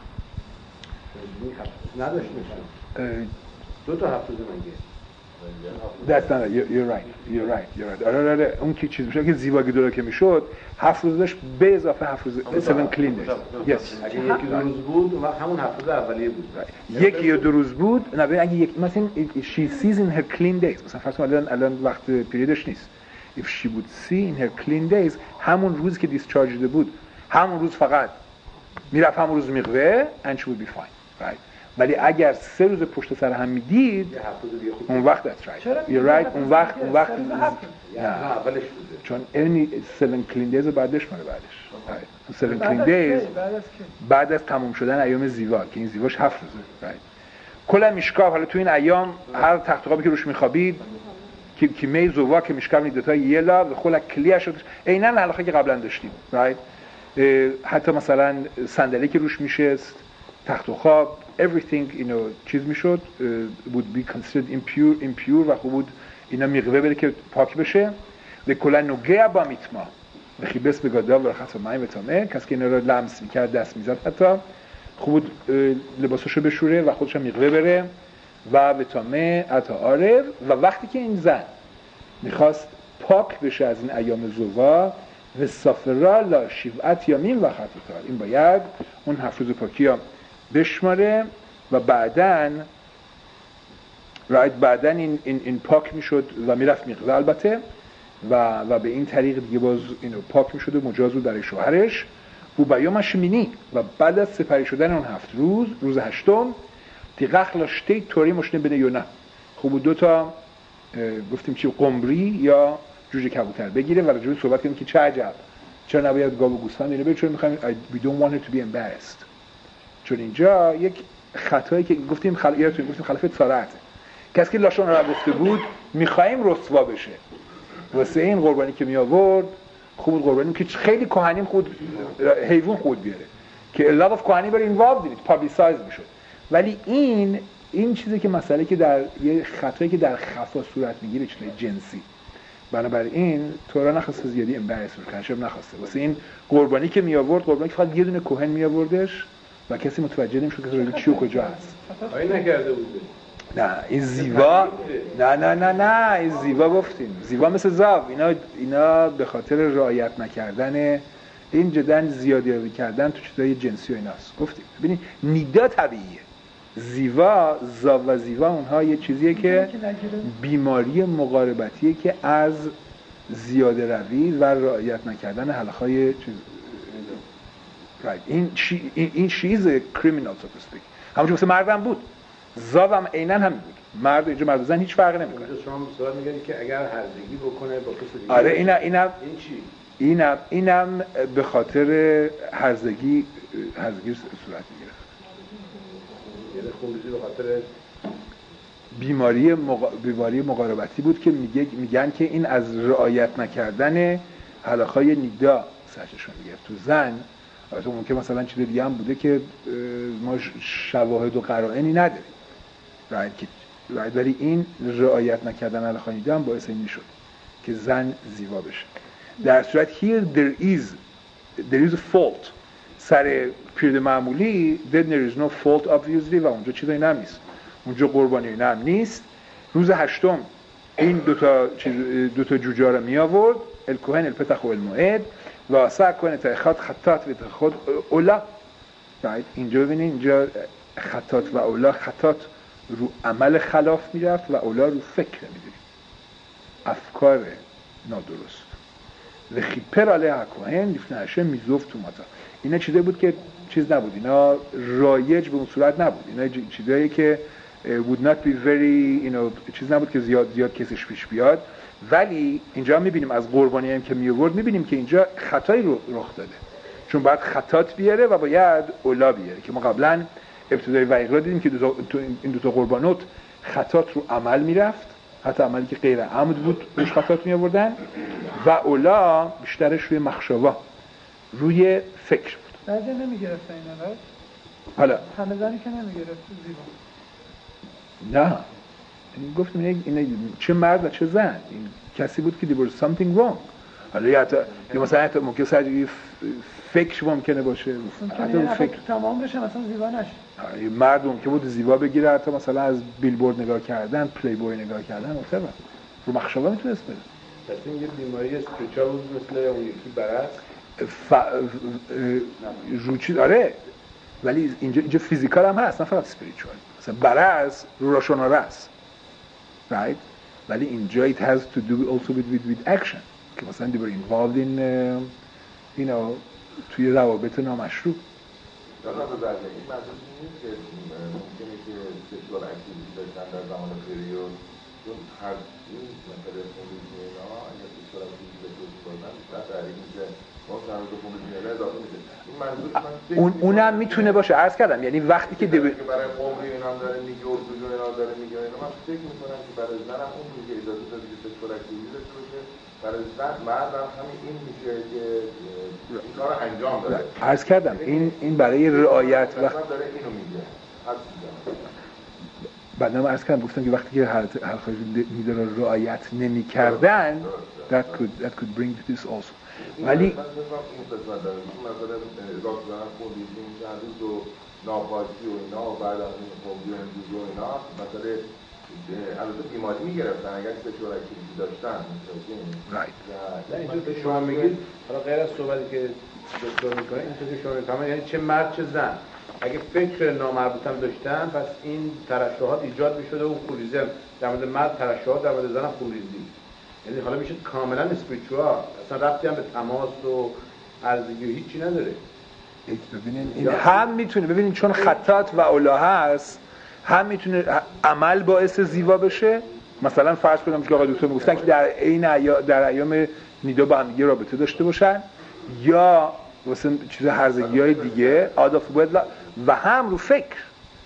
نداشت میشه. دو تا هفت روز مگه. That's not it. You're, you're right. You're right. You're right. آره آره اون که چیز میشه که زیوا گدولا که میشد هفت روز داشت به اضافه هفت روز seven clean days. Yes. اگه یکی دو روز بود اون همون هفت روز اولیه بود. یکی یا دو روز بود نه ببین اگه یک مثلا she sees in her clean days مثلا فرض کن الان الان وقت پیریدش نیست. If she would see in her clean days همون روز که دیسچارج شده بود همون روز فقط میرفت همون روز میقوه and she would be fine. Right. ولی اگر سه روز پشت سر هم میدید اون وقت that's right. You're right. اون وقت اون وقت نه اولش بوده چون این seven clean days بعدش ماره بعدش right. seven clean days بعد از تموم شدن ایام زیوا که این زیواش هفت روزه right. کلا میشکاف حالا تو این ایام هر تخت خوابی که روش میخوابید که که می زوا که میشکاف نیدتا یلا و خلا کلیه شد عیناً علاقه که قبلا داشتیم right. حتی مثلا صندلی که روش میشست تخت و خواب everything you know چیز میشد uh, would be considered impure impure و خوب بود اینا میقوه بره که پاک بشه و کلا نوگه با میتما و خیبس بگادا و خاص مای متامه کسی که اینا رو لمس میکرد دست میزد حتی خوب بود لباساشو بشوره و خودش میقوه بره و متامه عطا عارف و وقتی که این زن میخواست پاک بشه از این ایام زوا و سافرا لا شیوعت یامین و خطوتا این باید اون هفت روز پاکی ها بشماره و بعدن رایت بعدن این, این, این پاک میشد و میرفت میقوه البته و, و به این طریق دیگه باز اینو پاک میشد و مجاز بود برای شوهرش و بیامش مینی و بعد از سپری شدن اون هفت روز روز هشتم تیغخ لاشتی توری مشنه بینه یا نه خوب دو تا گفتیم چی قمری یا جوجه کبوتر بگیره و راجع به صحبت کنیم که چه عجب چرا نباید گاو و گوسفند اینو بگیره چون میخوایم we don't want it to be embarrassed چون اینجا یک خطایی که گفتیم خل... یادتون گفتیم خلافت سارعته کسی که لاشون رو گفته بود میخوایم رسوا بشه واسه این قربانی که می آورد خوب قربانی که خیلی کهنیم خود حیوان خود بیاره که a lot of کهنی بر involved in it publicized میشد ولی این این چیزی که مسئله که در یه خطایی که در خفا صورت میگیره چیزای جنسی بنابراین تورا نخواسته زیادی امبرس بکنه شب نخواسته واسه این قربانی که می آورد قربانی که فقط یه دونه کهن می آوردش و کسی متوجه نمیشد که چی و کجا هست آیا نکرده بوده نه این زیوا نه نه نه نه این زیوا گفتیم زیوا مثل زاو اینا اینا به خاطر رعایت نکردن این جدن زیادی کردن تو چیزای جنسی و ایناست گفتیم ببینید نیدا طبیعیه زیوا زاو و زیوا اونها یه چیزیه که بیماری مقاربتیه که از زیاده روی و رعایت نکردن حلقه‌های چیز right. این شی این شیز کریمینال تو اسپیک همونجوری مثل مردم بود زاو هم عیناً هم بود مرد اینجا مرد و زن هیچ فرقی نمیکنه شما سوال میگید که اگر هرزگی بکنه با کسی دیگه آره اینا اینا این چی اینم اینم به خاطر هرزگی هرزگی صورت میگیره یعنی خونریزی به خاطر بیماری مقا... بیماری مقاربتی بود که میگه میگن که این از رعایت نکردن حلقه‌های نیدا سرچشمه میگرفت. تو زن البته ممکن مثلا چیز دیگه هم بوده که ما شواهد و قرائنی نداریم، ولی این رعایت نکردن حلقه‌های نیدا هم باعث این شد که زن زیبا بشه. در صورت here there is there is a fault سر پیرد معمولی then there is no fault obviously و اونجا چیزایی هم نیست، اونجا قربانی اینا هم نیست. روز هشتم این دوتا دوتا جوجه رو می آورد، الکوهن الپتخ و الموعد و آسا کوهن تاخات خطات و خود اولا. اینجا ببینید اینجا خطات و اولا، خطات رو عمل خلاف میرفت و اولا رو فکر میدید، افکار نادرست. و خیپر علیه کوهن لیفنهشه میزوف تو ماتا. اینا چیزایی بود که چیز نبود، اینا رایج به اون صورت نبود، اینا چیزایی که would not be very you know چیز نبود که زیاد زیاد کسش پیش بیاد. ولی اینجا میبینیم از قربانی هم که میورد میبینیم که اینجا خطایی رو رخ داده، چون باید خطات بیاره و باید اولا بیاره که ما قبلا ابتدای وقیقه دیدیم که دو تا این دو تا قربانات خطات رو عمل میرفت، حتی عملی که غیر عمد بود روش خطات می آوردن و اولا بیشترش روی مخشوا روی فکر بود. بعضی نمیگرفت اینا نه؟ حالا همه زنی که نمیگرفت زیبا. نه این گفتم اینه چه مرد و چه زن، این کسی بود که there was something wrong. حالا یا حتی یا مثلا حتی ممکنه سرجوی فکر ممکنه باشه، حتی فکر تمام بشه مثلا زیبا نشه. مرد ممکنه بود زیبا بگیره، حتی مثلا از بیلبورد نگاه کردن، پلی بوی نگاه کردن مثلا رو مخشبه میتونست بره. پس این یه بیماری اسپریچوال بود مثل اون یکی برعکس ف... رو چیز آره، ولی اینجا اینجا فیزیکال هم هست نه فقط اسپریچوال. مثلا برعکس رو راشوناره است right؟ ولی اینجا it has to do also with with, with action که مثلا they were involved in uh, you know توی روابط نامشروع. دارم به بعد این منظور نیست که ممکنه که سکشوال اکتیویتی داشتن در زمان پریود، چون هر این مثلا خونریزی اینا اگر سکشوال اکتیویتی داشته باشن بیشتر تحریک میشه، ما سرمز خونریزی اینا اضافه میشه. این منظور من اون اونم میتونه باشه. عرض کردم یعنی وقتی که برای قمری اینا داره میگه و دوجو اینا داره میگه اینا، من فکر میکنم که برای زنم اون میگه اجازه داده که سکشوال اکتیویتی داشته باشه، برای زن مردم همین این میشه که این کار انجام داده. عرض کردم این این برای رعایت وقت داره اینو میگه. بعدم عرض کردم گفتم که وقتی که حلقه نیدا رو رعایت نمی‌کردن that could that could bring to this also. ولی این قسمت داره مثلا راست زنم خونریزی میشه هنوز و ناپاکی و اینا و بعد از این خوبی و این و اینا مثلا البته بیماری میگرفتن اگر سکشوال اکتیویتی داشتن. رایت نه اینطور که شما میگید، حالا غیر از صحبتی که دکتر میکنه، اینطور که شما میگید یعنی چه مرد چه زن اگه فکر نامربوط هم داشتن پس این ترشحات ایجاد میشده و خونریزی در مورد مرد ترشحات، در مورد زن خونریزی، یعنی حالا میشه کاملا اسپریچوال، اصلا ربطی هم به تماس و عرضگی و هیچی نداره. ببینین این هم میتونه ببینین چون خطات و اولا هست هم میتونه عمل باعث زیبا بشه. مثلا فرض کنم که آقا دکتر میگفتن که در عین ایام در ایام نیدا با هم دیگه رابطه داشته باشن یا واسه چیز هرزگی‌های دیگه آداف بود و هم رو فکر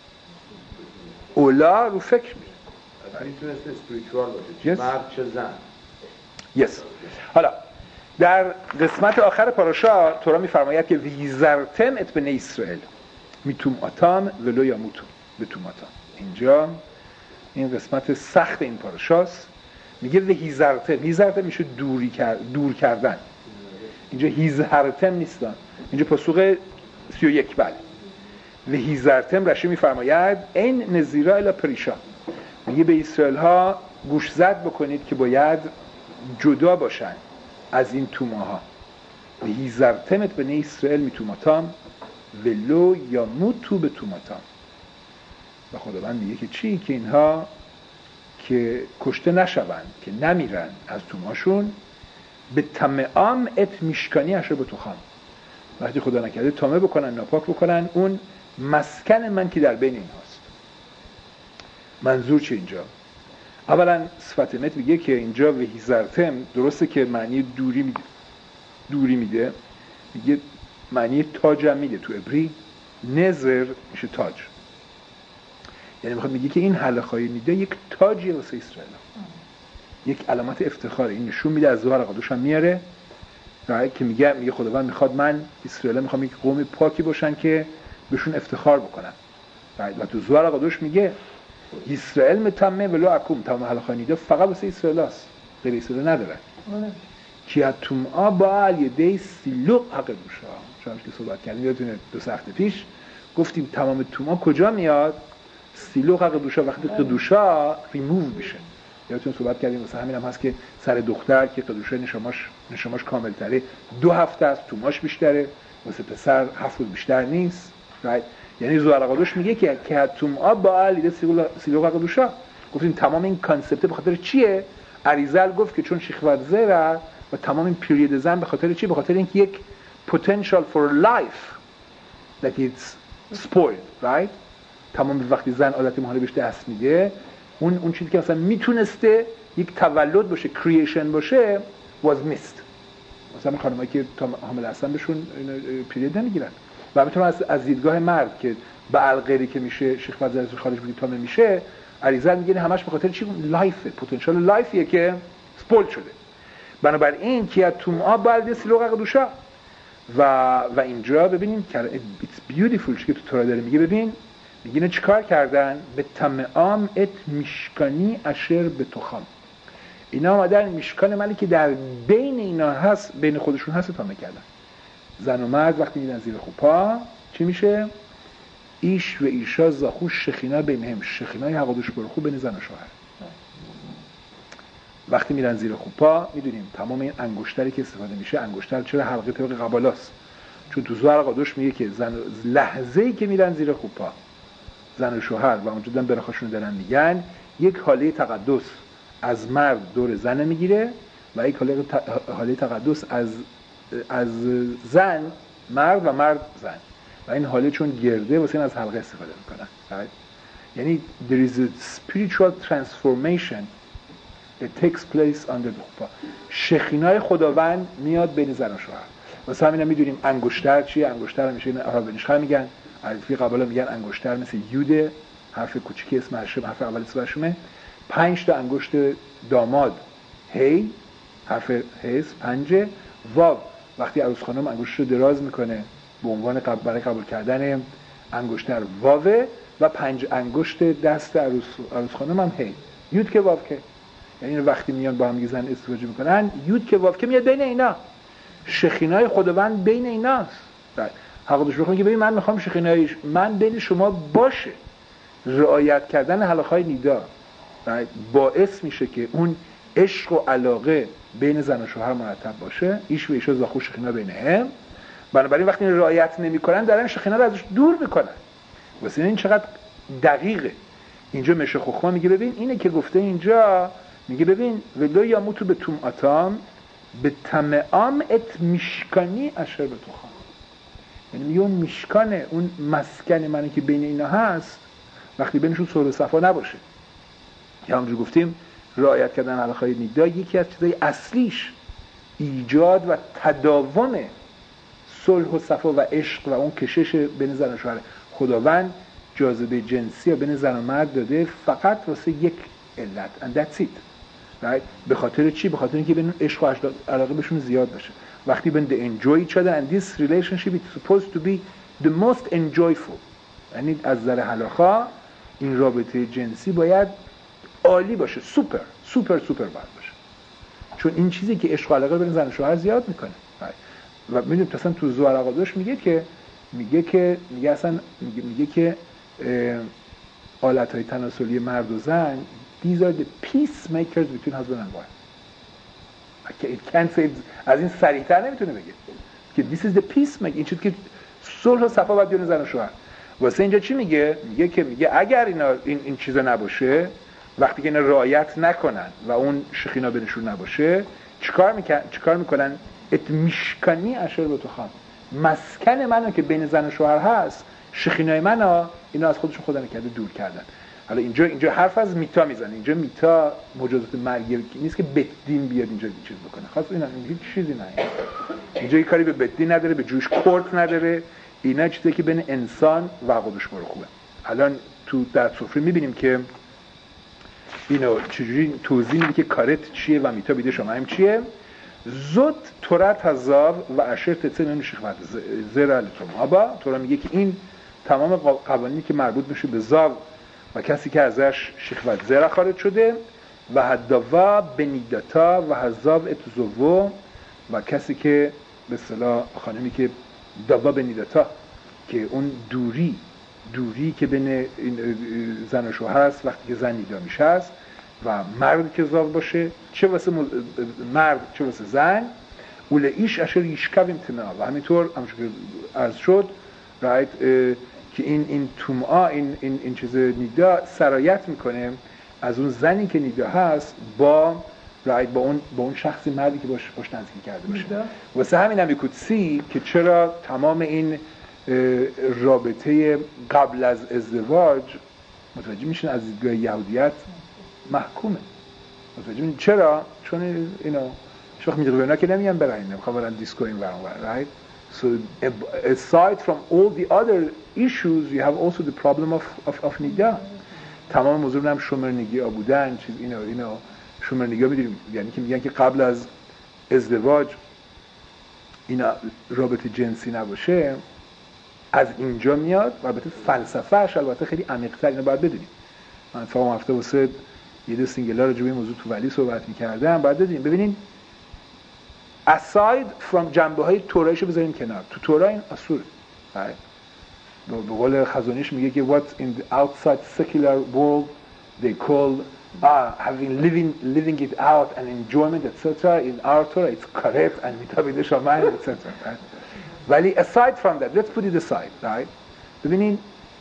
اولا رو فکر میره. میتونه اسپریچوال باشه yes. مرد چه زن. yes. حالا در قسمت آخر پاراشا تورا میفرماید که ویزرتم ات بنی اسرائیل میتوم آتام ولو یموتون بتوم آتام. اینجا این قسمت سخت این پاراشاست. میگه ویزرتم، ویزرتم میشه دوری کرد دور کردن. اینجا هیزرتم نیستن، اینجا پاسخ سی و یک بله. ویزرتم رشی میفرماید این نزیرا الا پریشا، میگه به اسرائیل ها گوش زد بکنید که باید جدا باشن از این توماها. ویزرتمت بنی اسرائیل میتوماتام ولو یا موتو به توماتام. و خداوند میگه که چی؟ که اینها که کشته نشوند، که نمیرن از توماشون، به تمام ات میشکانی اشر به توخام، وقتی خدا نکرده تامه بکنن، ناپاک بکنن اون مسکن من که در بین این هاست. منظور چه اینجا؟ اولا صفت مت میگه که اینجا وحیزرتم درسته که معنی دوری میده، دوری میده میگه معنی تاج هم میده تو عبری، نظر میشه تاج. یعنی میخواد میگه که این هلاخای نیدا یک تاجیه واسه اسرائیل، یک علامت افتخاره. این نشون میده از ظهر قدوش هم میاره که میگه میگه خداوند میخواد من اسرائیل میخوام یک قوم پاکی باشن که بهشون افتخار بکنم. و تو ظهر قدوش میگه اسرائیل متمه ولو اکوم، تمام هلاخای نیدا فقط واسه اسرائیل است، غیر اسرائیل نداره. کیاتوم آبال یدی سیلوق حق دوشا. شما که صحبت کردیم یادتونه دو سه هفته پیش گفتیم تمام توما کجا میاد؟ سیلوق حق دوشا، وقتی قدوشا ریموو میشه. یادتون صحبت کردیم مثلا همین هم هست که سر دختر که قدوشه نشماش نشماش کامل تره دو هفته است، توماش بیشتره، واسه پسر هفت روز بیشتر نیست. رایت؟ یعنی زوال قدوش میگه که کیاتوم آبال یدی سیلوق حق دوشا. گفتیم تمام این کانسپت به خاطر چیه؟ اریزل گفت که چون شیخوت زره و تمام این پیریود زن به خاطر چی؟ به خاطر اینکه یک potential for life that it's spoiled, right؟ تمام وقتی زن عادت ماهانه بهش دست میده، اون اون چیزی که مثلا میتونسته یک تولد باشه، کریشن باشه، was missed. مثلا خانمایی که تا حامل هستن بهشون پیریود نمیگیرن. و میتونم از از دیدگاه مرد که به الغیری که میشه شیخوت زره خارج بگید تا میشه، اریزل میگه همش به خاطر چی؟ لایف، پتانسیل لایفیه که سپول شده. بنابراین کیاتوم آبال سیلوق قدوشا و و اینجا ببینیم که it's beautiful که تو تورا داره میگه. ببین میگه اینا چیکار کردن؟ به تمام ات میشکانی اشر به تخام. اینا اومدن میشکان ملی که در بین اینا هست، بین خودشون هست تا میکردن. زن و مرد وقتی میدن زیر خوپا چی میشه؟ ایش و ایشا زاخوش شخینا بینهم، شخینای حقادوش برخو بین زن و شوهر. وقتی میرن زیر خوپا میدونیم تمام این انگشتری که استفاده میشه، انگشتر چرا حلقه طبق قبالاست؟ چون تو زوار قدوش میگه که زن لحظه‌ای که میرن زیر خوپا زن و شوهر و اونجا دارن برخاشون دارن میگن، یک حاله تقدس از مرد دور زن میگیره و یک حاله حاله تقدس از از زن مرد و مرد زن. و این حاله چون گرده واسه این از حلقه استفاده میکنن. right? یعنی there is a spiritual transformation that takes place under the خوپا. شخینای خداوند میاد بین زن و شوهر. واسه همین هم میدونیم انگشتر چیه؟ انگشتر همیشه این آرابنیش‌ها میگن، عرفی قبلا میگن انگشتر مثل یوده، حرف کوچیکی اسم هشم، حرف اول اسم هشمه. پنج تا انگشت داماد هی، حرف هیس پنجه. واو وقتی عروس خانم انگشتشو دراز میکنه به عنوان قبل برای قبول کردن انگشتر واوه و پنج انگشت دست عروس عروس خانم هم هی. یود که واو که، یعنی وقتی میان با هم میگن ازدواج میکنن، یود که واو که میاد بین اینا. شخینای خداوند بین ایناست. حقیقتش بخوام که ببین من میخوام شخینای من بین شما باشه. رعایت کردن حلقه‌های نیدا باعث میشه که اون عشق و علاقه بین زن و شوهر مرتب باشه. ایش و ایشا زاخو شخینا بینهم. بنابراین وقتی رعایت نمیکنن دارن شخینا رو ازش دور میکنن. واسه این چقدر دقیقه. اینجا مشه خوخما میگه ببین اینه که گفته اینجا، میگه ببین ولو یاموتو به توم اتام به تمام ات میشکانی اشر به تو خواهم. یعنی میگه اون میشکانه، اون مسکن منه که بین اینا هست، وقتی بینشون صلح و صفا نباشه. که همونجور گفتیم رعایت کردن حلقه‌های نیدا یکی از چیزای اصلیش ایجاد و تداوم صلح و صفا و عشق و اون کشش بین زن و شوهر. خداوند جاذبه جنسی بین زن و مرد داده فقط واسه یک علت and that's it. right? به خاطر چی؟ به خاطر اینکه بین عشق و علاقه بهشون زیاد باشه. وقتی بین they enjoy each other and this relationship is supposed to be the most enjoyable. یعنی از نظر هلاخا این رابطه جنسی باید عالی باشه، سوپر سوپر سوپر باید باشه. چون این چیزی که عشق و علاقه بین زن و شوهر زیاد میکنه. right? و میدونید اصلا تو زوار قدوش میگه که میگه که میگه اصلا میگه, میگه که آلت‌های تناسلی مرد و زن these are the peacemakers between husband and wife. it can't say از این سریعتر نمیتونه بگه که this is the peacemaker. این چیزی که صلح و صفا باید بین زن و شوهر. واسه اینجا چی میگه؟ میگه که میگه اگر اینا این این چیزا نباشه، وقتی که اینا رعایت نکنن و اون شخینا بینشون نباشه، چیکار میکنن؟ چیکار میکنن؟ ات میشکانی اشر به تو خان. مسکن منو که بین زن و شوهر هست، شخینای منو اینا از خودشون خدا نکرده دور کردن. حالا اینجا اینجا حرف از میتا میزنه. اینجا میتا مجازات مرگی نیست که بدین بیاد اینجا چیز بکنه. خاص اینا این چیزی نه. اینجا کاری به بدین نداره، به جوش کورت نداره. اینا چیزی که بین انسان و قدوش برو خوبه. الان تو در سفره میبینیم که اینو چجوری توضیح میده که کارت چیه و میتا بیده شما هم چیه. زود تورت هزاب و اشر تتسه نون شخمت زر علتون آبا تورا میگه که این تمام قوانینی که مربوط میشه به زاو و کسی که ازش شخوت زر خارج شده و حدوا بنیدتا و هزاب اتزوو و کسی که به اصطلاح خانمی که دوا بنیدتا که اون دوری دوری که بین این زن و شوهر هست وقتی که زن نیدا میشه است و مرد که زاو باشه چه واسه مرد چه واسه زن اوله ایش اشر یشکب امتناع و همینطور همونجور که عرض شد رایت که این این تومعا این این این چیز نیدا سرایت میکنه از اون زنی که نیدا هست با رایت با اون با اون شخصی مردی که باش باش نزدیکی کرده باشه. واسه همین هم میکوت سی که چرا تمام این رابطه قبل از ازدواج متوجه میشن از دیدگاه یهودیت محکومه. متوجه میشن چرا؟ چون اینا شوخ میگه اونا که نمیان برن نمیخوام برن دیسکو این ور اون right. So aside from all the other issues you have also the problem of of of nida. تمام موضوع هم شومرنگی ها بودن چیز اینا اینا شومرنگی ها میدونیم یعنی که میگن که قبل از ازدواج اینا رابطه جنسی نباشه از اینجا میاد و البته فلسفه‌اش البته خیلی عمیق‌تر اینو باید بدونیم. من فهم هفته واسه یه دو سینگل‌ها راجع به این موضوع تو ولی صحبت می‌کردم باید بدونیم. ببینین aside from جنبه‌های تورایشو بذاریم کنار. تو تورا این اصول به قول خزانیش میگه که what in the outside secular world they call ah having living living it out and enjoyment et cetera in our Torah it's correct and mitabide shamayim et cetera right? ولی aside from that let's put it aside right ببینین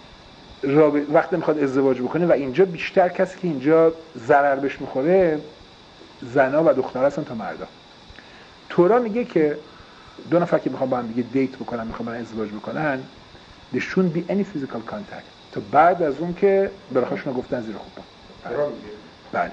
وقتی میخواد ازدواج بکنه و اینجا بیشتر کسی که اینجا ضرر بهش میخوره زنا و دخترها هستن تا مردا. تورا میگه که دو نفر که میخوان با هم دیگه دیت بکنن میخوان ازدواج بکنن there shouldn't be any physical contact تا بعد از اون که برخاشون گفتن زیر خوب. تورا میگه بله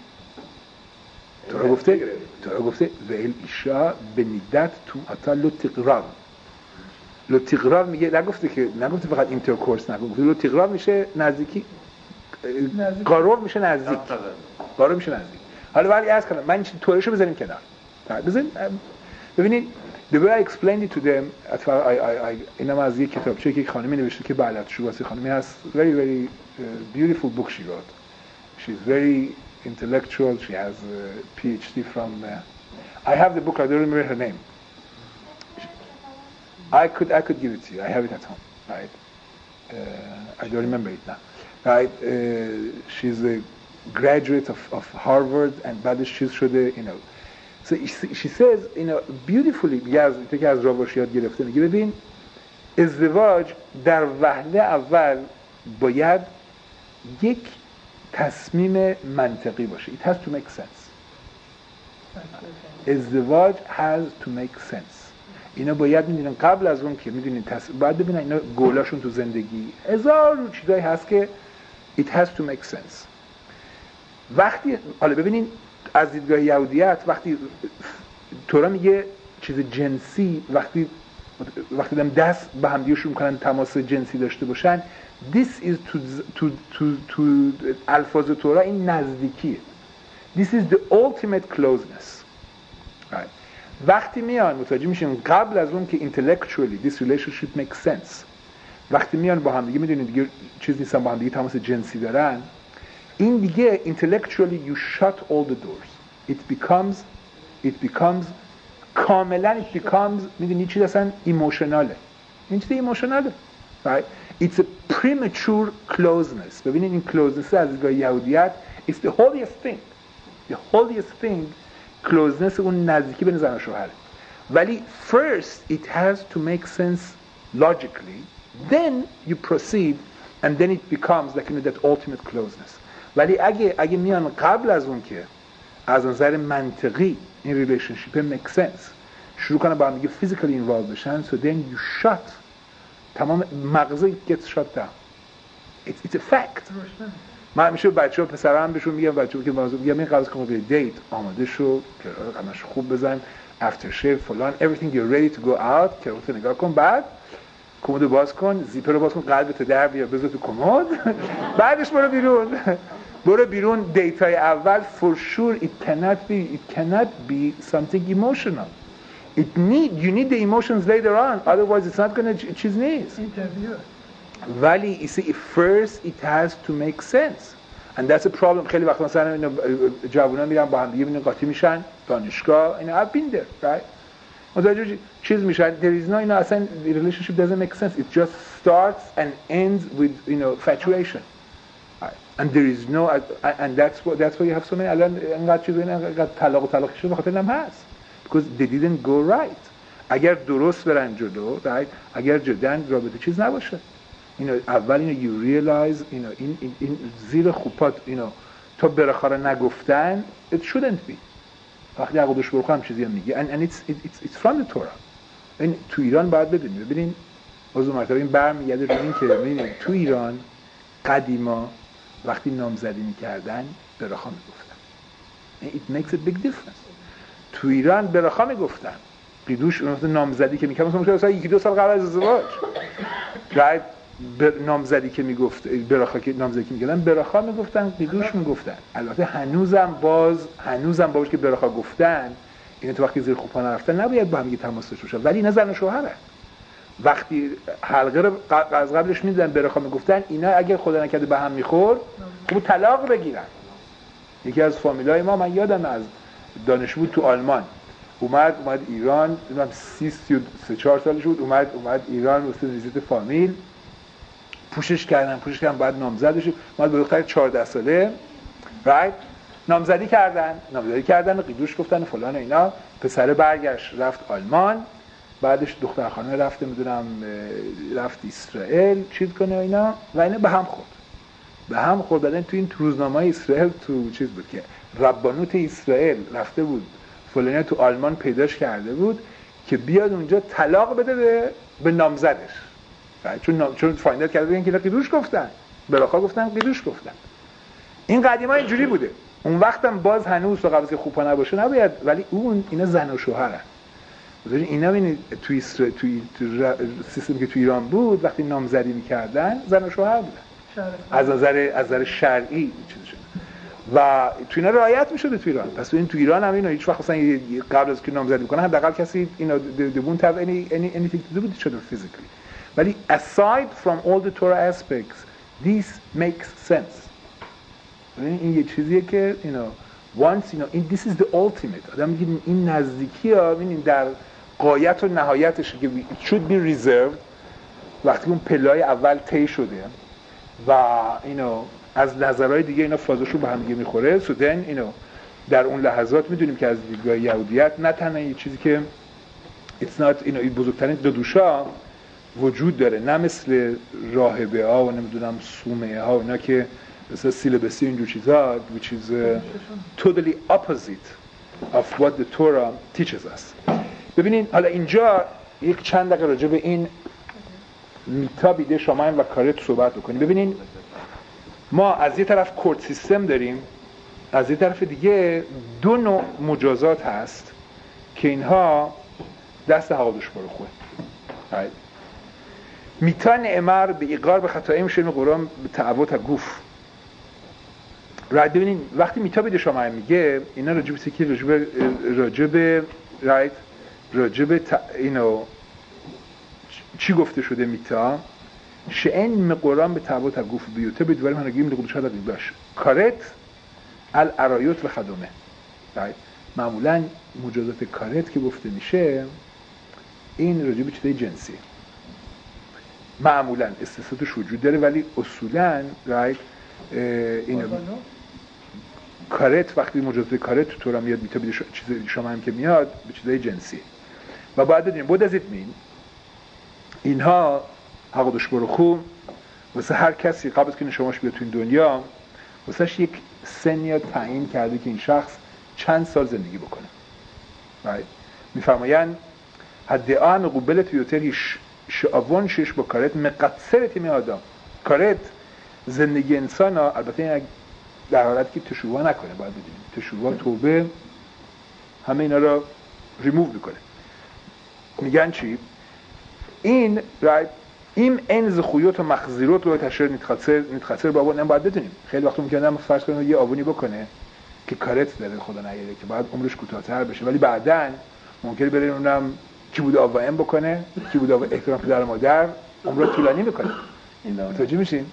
تورا گفته تورا گفته ویل ایشا بنیدت تو اتا لوتیقراب لوتیقراب میگه نگفته که نگفته فقط اینترکورس نگفته لوتیقراب میشه نزدیکی قاروب میشه نزدیک قاروب میشه نزدیک. حالا ولی عرض کنم من این تورشو بذاریم کنار بزنین ببینید the way I explained it to them اتفاقا I I I اینم از یک کتابچه که خانمی نوشته که بلد شواسی خانمی هست very very uh, beautiful book she wrote. She's very intellectual. She has a P H D from uh, I have the book I don't remember her name. I could I could give it to you. I have it at home. Right. Uh, I don't remember it now. Right. Uh, she's a graduate of of Harvard and بعدش چیز شده you know. So she says, you know, beautifully میگه از که از راوش یاد گرفته میگه ببین ازدواج در وهله اول باید یک تصمیم منطقی باشه. It has to make sense. ازدواج has to make sense. اینا باید میدونن قبل از اون که میدونین تص... باید ببینن اینا گولاشون تو زندگی هزار چیزایی هست که it has to make sense. وقتی حالا ببینین از دیدگاه یهودیت وقتی تورا میگه چیز جنسی وقتی وقتی دم دست به هم دیگه شروع میکنن تماس جنسی داشته باشن this is to to to to الفاظ تورا این نزدیکیه. this is the ultimate closeness right. وقتی میان متوجه میشن قبل از اون که intellectually this relationship makes sense وقتی میان با هم دیگه میدونید دیگه چیز نیستن با هم دیگه تماس جنسی دارن این دیگه intellectually you shut all the doors. It becomes it becomes کاملا it becomes میدونی چی اصلا ایموشناله. این چیز ایموشناله. Right? It's a premature closeness. ببینید این closeness از دیدگاه یهودیت it's the holiest thing. The holiest thing closeness اون نزدیکی بین زن و شوهره. ولی first it has to make sense logically. Then you proceed and then it becomes like you know, that ultimate closeness. ولی اگه اگه میان قبل از اون که از نظر منطقی این ریلیشنشیپ make sense شروع کنن با هم دیگه physically involved بشن so then you shut تمام مغزه gets shut down. It's, it's a fact. من همیشه بچه‌ها پسرام بهشون میگم بچه‌ها که موضوع میگم این قضیه که به دیت آماده شو که همش خوب بزن after shave فلان everything you're ready to go out که وقت نگاه کن بعد کمد باز کن، زیپ رو باز کن، قلبت در بیار بذار تو کمد. بعدش برو بیرون. برو بیرون. دیتای اول for sure it cannot be it cannot be something emotional. It need you need the emotions later on, otherwise it's not going to چیز نیست. ولی you see first it has to make sense. And that's a problem. خیلی وقتا مثلا اینا جوونا میرن با هم دیگه میبینن قاطی میشن دانشگاه. اینا I've been there, right? متوجه چیز میشن. There is no, you know, اصلا the relationship doesn't make sense. It just starts and ends with, you know, infatuation. And there is no, and that's what that's why you have so many. الان انقدر چیز اینا انقدر طلاق و طلاق شده بخاطر اینم هست. Because they didn't go right. اگر درست برن جلو، right? اگر جدا رابطه چیز نباشه. You know, اول اینو you realize, you know, این این این زیر خوپات, you know, تا برخاره نگفتن, it shouldn't be. وقتی عقدش برخو هم چیزی هم میگه. And and it's it's it's from the Torah. این تو ایران باید بدونید. ببینین موضوع مرتبه این برمیگرده به این که ببینید تو ایران قدیما وقتی نامزدی میکردن برخا میگفتن. It makes a big difference. تو ایران برخا میگفتن. قیدوش مثلا نامزدی که میکردن مثلا مثلا یکی دو سال قبل از ازدواج. right نامزدی که میگفت برخا که نامزدی که میکردن برخا میگفتن قیدوش میگفتن. البته هنوزم باز هنوزم باز که برخا گفتن اینا تو وقتی زیر خوپا نرفتن نباید با هم دیگه تماس داشته باشن. ولی اینا زن و شوهرن. وقتی حلقه رو از قبلش میدادن برخا میگفتن اینا اگر خدا نکرده به هم میخورد خب طلاق بگیرن. یکی از فامیلای ما من یادم از دانشجو بود تو آلمان اومد اومد ایران من سی سی چهار سالش بود اومد اومد ایران واسه ویزیت فامیل پوشش کردن پوشش کردن بعد نامزد شد اومد با دختر چهارده ساله رایت نامزدی کردن نامزدی کردن قیدوش گفتن فلان اینا پسر برگشت رفت آلمان بعدش دختر خانم رفته میدونم رفت اسرائیل چیز کنه اینا و اینا به هم خورد به هم خورد بعدن تو این روزنامه اسرائیل تو چیز بود که ربانوت اسرائیل رفته بود فلانه تو آلمان پیداش کرده بود که بیاد اونجا طلاق بده به, به نامزدش چون نام... چون فایندت کرده بودن که اینا قیدوش گفتن بلاخا گفتن قیدوش گفتن این قدیما اینجوری بوده اون وقتم باز هنوز تا قبل از که خوپا نباشه نباید ولی اون اینا زن و شوهرن اینا ببینید توی اسر... توی تو سیستمی که تو ایران بود وقتی نامزدی می‌کردن زن و شوهر بودن از نظر از نظر شرعی چیزشه و تو اینا رعایت می‌شده تو ایران پس این تو ایران هم اینا هیچ وقت مثلا قبل از که نامزدی می‌کنن حداقل کسی اینا they won't have any any anything to do with each other physically ولی aside from all the Torah aspects this makes sense این یه چیزیه که you know once you know in, this is the ultimate آدم میگه این نزدیکی‌ها ببینید در قایت و نهایتش که it should be reserved وقتی اون پلای اول طی شده و اینو از نظرهای دیگه اینا فازشون به هم دیگه میخوره so then اینو در اون لحظات میدونیم که از دیدگاه یهودیت نه تنها یه چیزی که it's not اینو بزرگترین دو دوشا وجود داره نه مثل راهبه ها و نمیدونم صومعه ها و اینا که مثلا سیلبسی اینجور چیزا which is uh, totally opposite of what the Torah teaches us ببینین حالا اینجا یک چند دقیقه راجع به این میتا بیده شامایم و کارت صحبت بکنیم ببینین ما از یه طرف کورت سیستم داریم از یه طرف دیگه دو نوع مجازات هست که اینها دست حقادش برخوه میتا نعمر به ایقار به خطاییم شنو قرآن به تعوت گوف رایت ببینین وقتی میتا بیده شامایم میگه اینا راجع به که راجع به راجع به رایت راجب تا اینو چی گفته شده میتا شئن مقران به تعبوت گوف بیوته به دواریم هنگیم دو قدوش ها دقیق باش کارت الارایوت و خدمه معمولا مجازات کارت که گفته میشه این راجب چیزای جنسی معمولا استثناءش وجود داره ولی اصولا رایت اینو کارت وقتی مجازات کارت تو تورا میاد میتا بیده چیز شما هم که میاد به چیزای جنسی و باید بدونیم بود از ایتمین اینها حقودش برخو واسه هر کسی قبل از که نشماش بیاد تو این دنیا واسهش یک سنی تعیین کرده که این شخص چند سال زندگی بکنه right. میفرمایند حدعا مقوبلت یوتریش شعوان شش با کارت مقصرتی می آدم کارت زندگی انسان ها البته در حالت که تشویق نکنه باید بدونیم تشویق توبه همه اینا رو ریموو میکنه میگن چی؟ این رایت این انز خویوت و مخزیروت رو تشریح نتخاطر نتخاطر بابا نباید بدونیم. خیلی وقت ممکنه هم فرض کنیم یه آبونی بکنه که کارت داره خدا نگیره که بعد عمرش کوتاه‌تر بشه، ولی بعداً ممکنه بره اونم کی بود آوایم بکنه، کی بود آوا احترام پدر مادر، عمر طولانی میکنه. متوجه میشین؟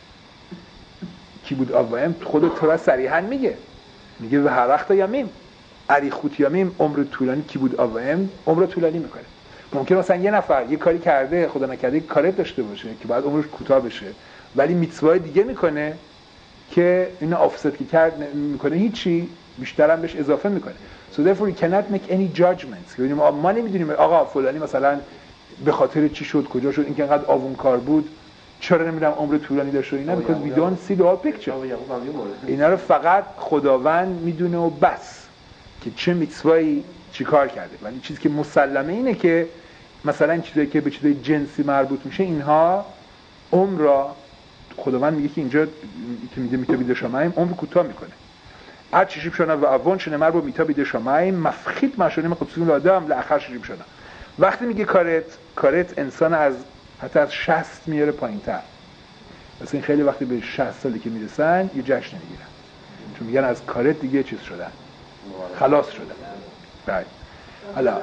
کی بود آوایم خود تو را صریحاً میگه، میگه و هر وقت یامیم اریخوت یامیم، عمر طولانی کی بود آوایم عمر طولانی میکنه. ممکن مثلا یه نفر یه کاری کرده خدا نکرده کارت داشته باشه که بعد عمرش کوتاه بشه، ولی میتوای دیگه میکنه که اینو آفست که کرد میکنه هیچی بیشتر هم بهش اضافه میکنه. So therefore you cannot make any judgments. که ما نمیدونیم آقا فلانی مثلا به خاطر چی شد کجا شد، این که انقدر آوون کار بود چرا نمیدونم عمر طولانی داشت و اینا، because we don't see the whole picture. اینا رو فقط خداوند میدونه و بس که چه میتوایی چی کار کرده. ولی چیزی که مسلمه اینه که مثلا چیزایی که به چیزای جنسی مربوط میشه اینها عمر را خداوند میگه که اینجا که میگه میتابید شمایم عمر کوتاه میکنه. هر چیزی شونه و اوان شونه مربوط میتابید شمایم مفخیت ماشونه مخصوصون آدم لاخر شیم شونه. وقتی میگه کارت کارت انسان از حتی از شصت میاره پایینتر. مثلا این خیلی وقتی به شصت سالی که میرسن یه جشن میگیرن چون میگن از کارت دیگه چیز شدن، خلاص شدن. بله حالا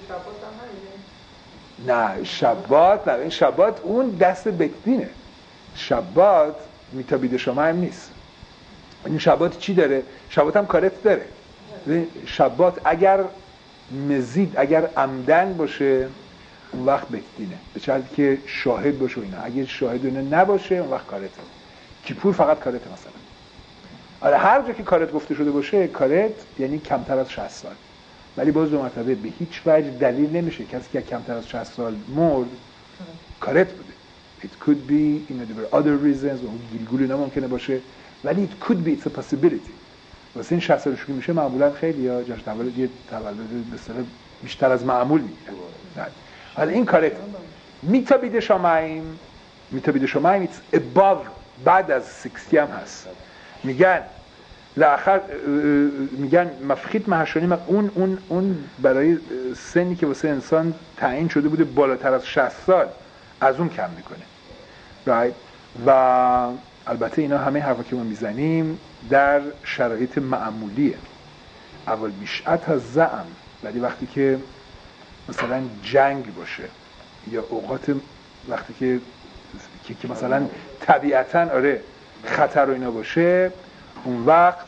نه شبات نه این شبات اون دست بکدینه. شبات میتابید شما هم نیست. این شبات چی داره؟ شبات هم کارت داره. شبات اگر مزید اگر عمدن باشه اون وقت بکدینه، به شرطی که شاهد باشه اینا. اگر شاهد اینا نباشه اون وقت کارته. کیپور فقط کارته مثلا. آره هر جا که کارت گفته شده باشه کارت یعنی کمتر از شصت سال. ولی باز دو مرتبه به هیچ وجه دلیل نمیشه کسی که کمتر از شصت سال مرد کارت بوده. It could be you know there were other reasons و گیلگول اینا ممکنه باشه، ولی it could be it's a possibility. واسه این شصت سالش که میشه معمولا خیلی یا جشن تولد یه تولد به اصطلاح بیشتر از معمول میگیره. حالا این کارت میتابید شمایم میتابید شمایم it's above بعد از شصت هم هست. میگن لاخر میگن مفخیت محشانی اون اون اون برای سنی که واسه انسان تعیین شده بوده بالاتر از شصت سال از اون کم میکنه. right. و البته اینا همه حرفا که ما میزنیم در شرایط معمولیه. اول بیشعت از زعم، ولی وقتی که مثلا جنگ باشه یا اوقات وقتی که که, که مثلا طبیعتاً آره خطر و اینا باشه اون وقت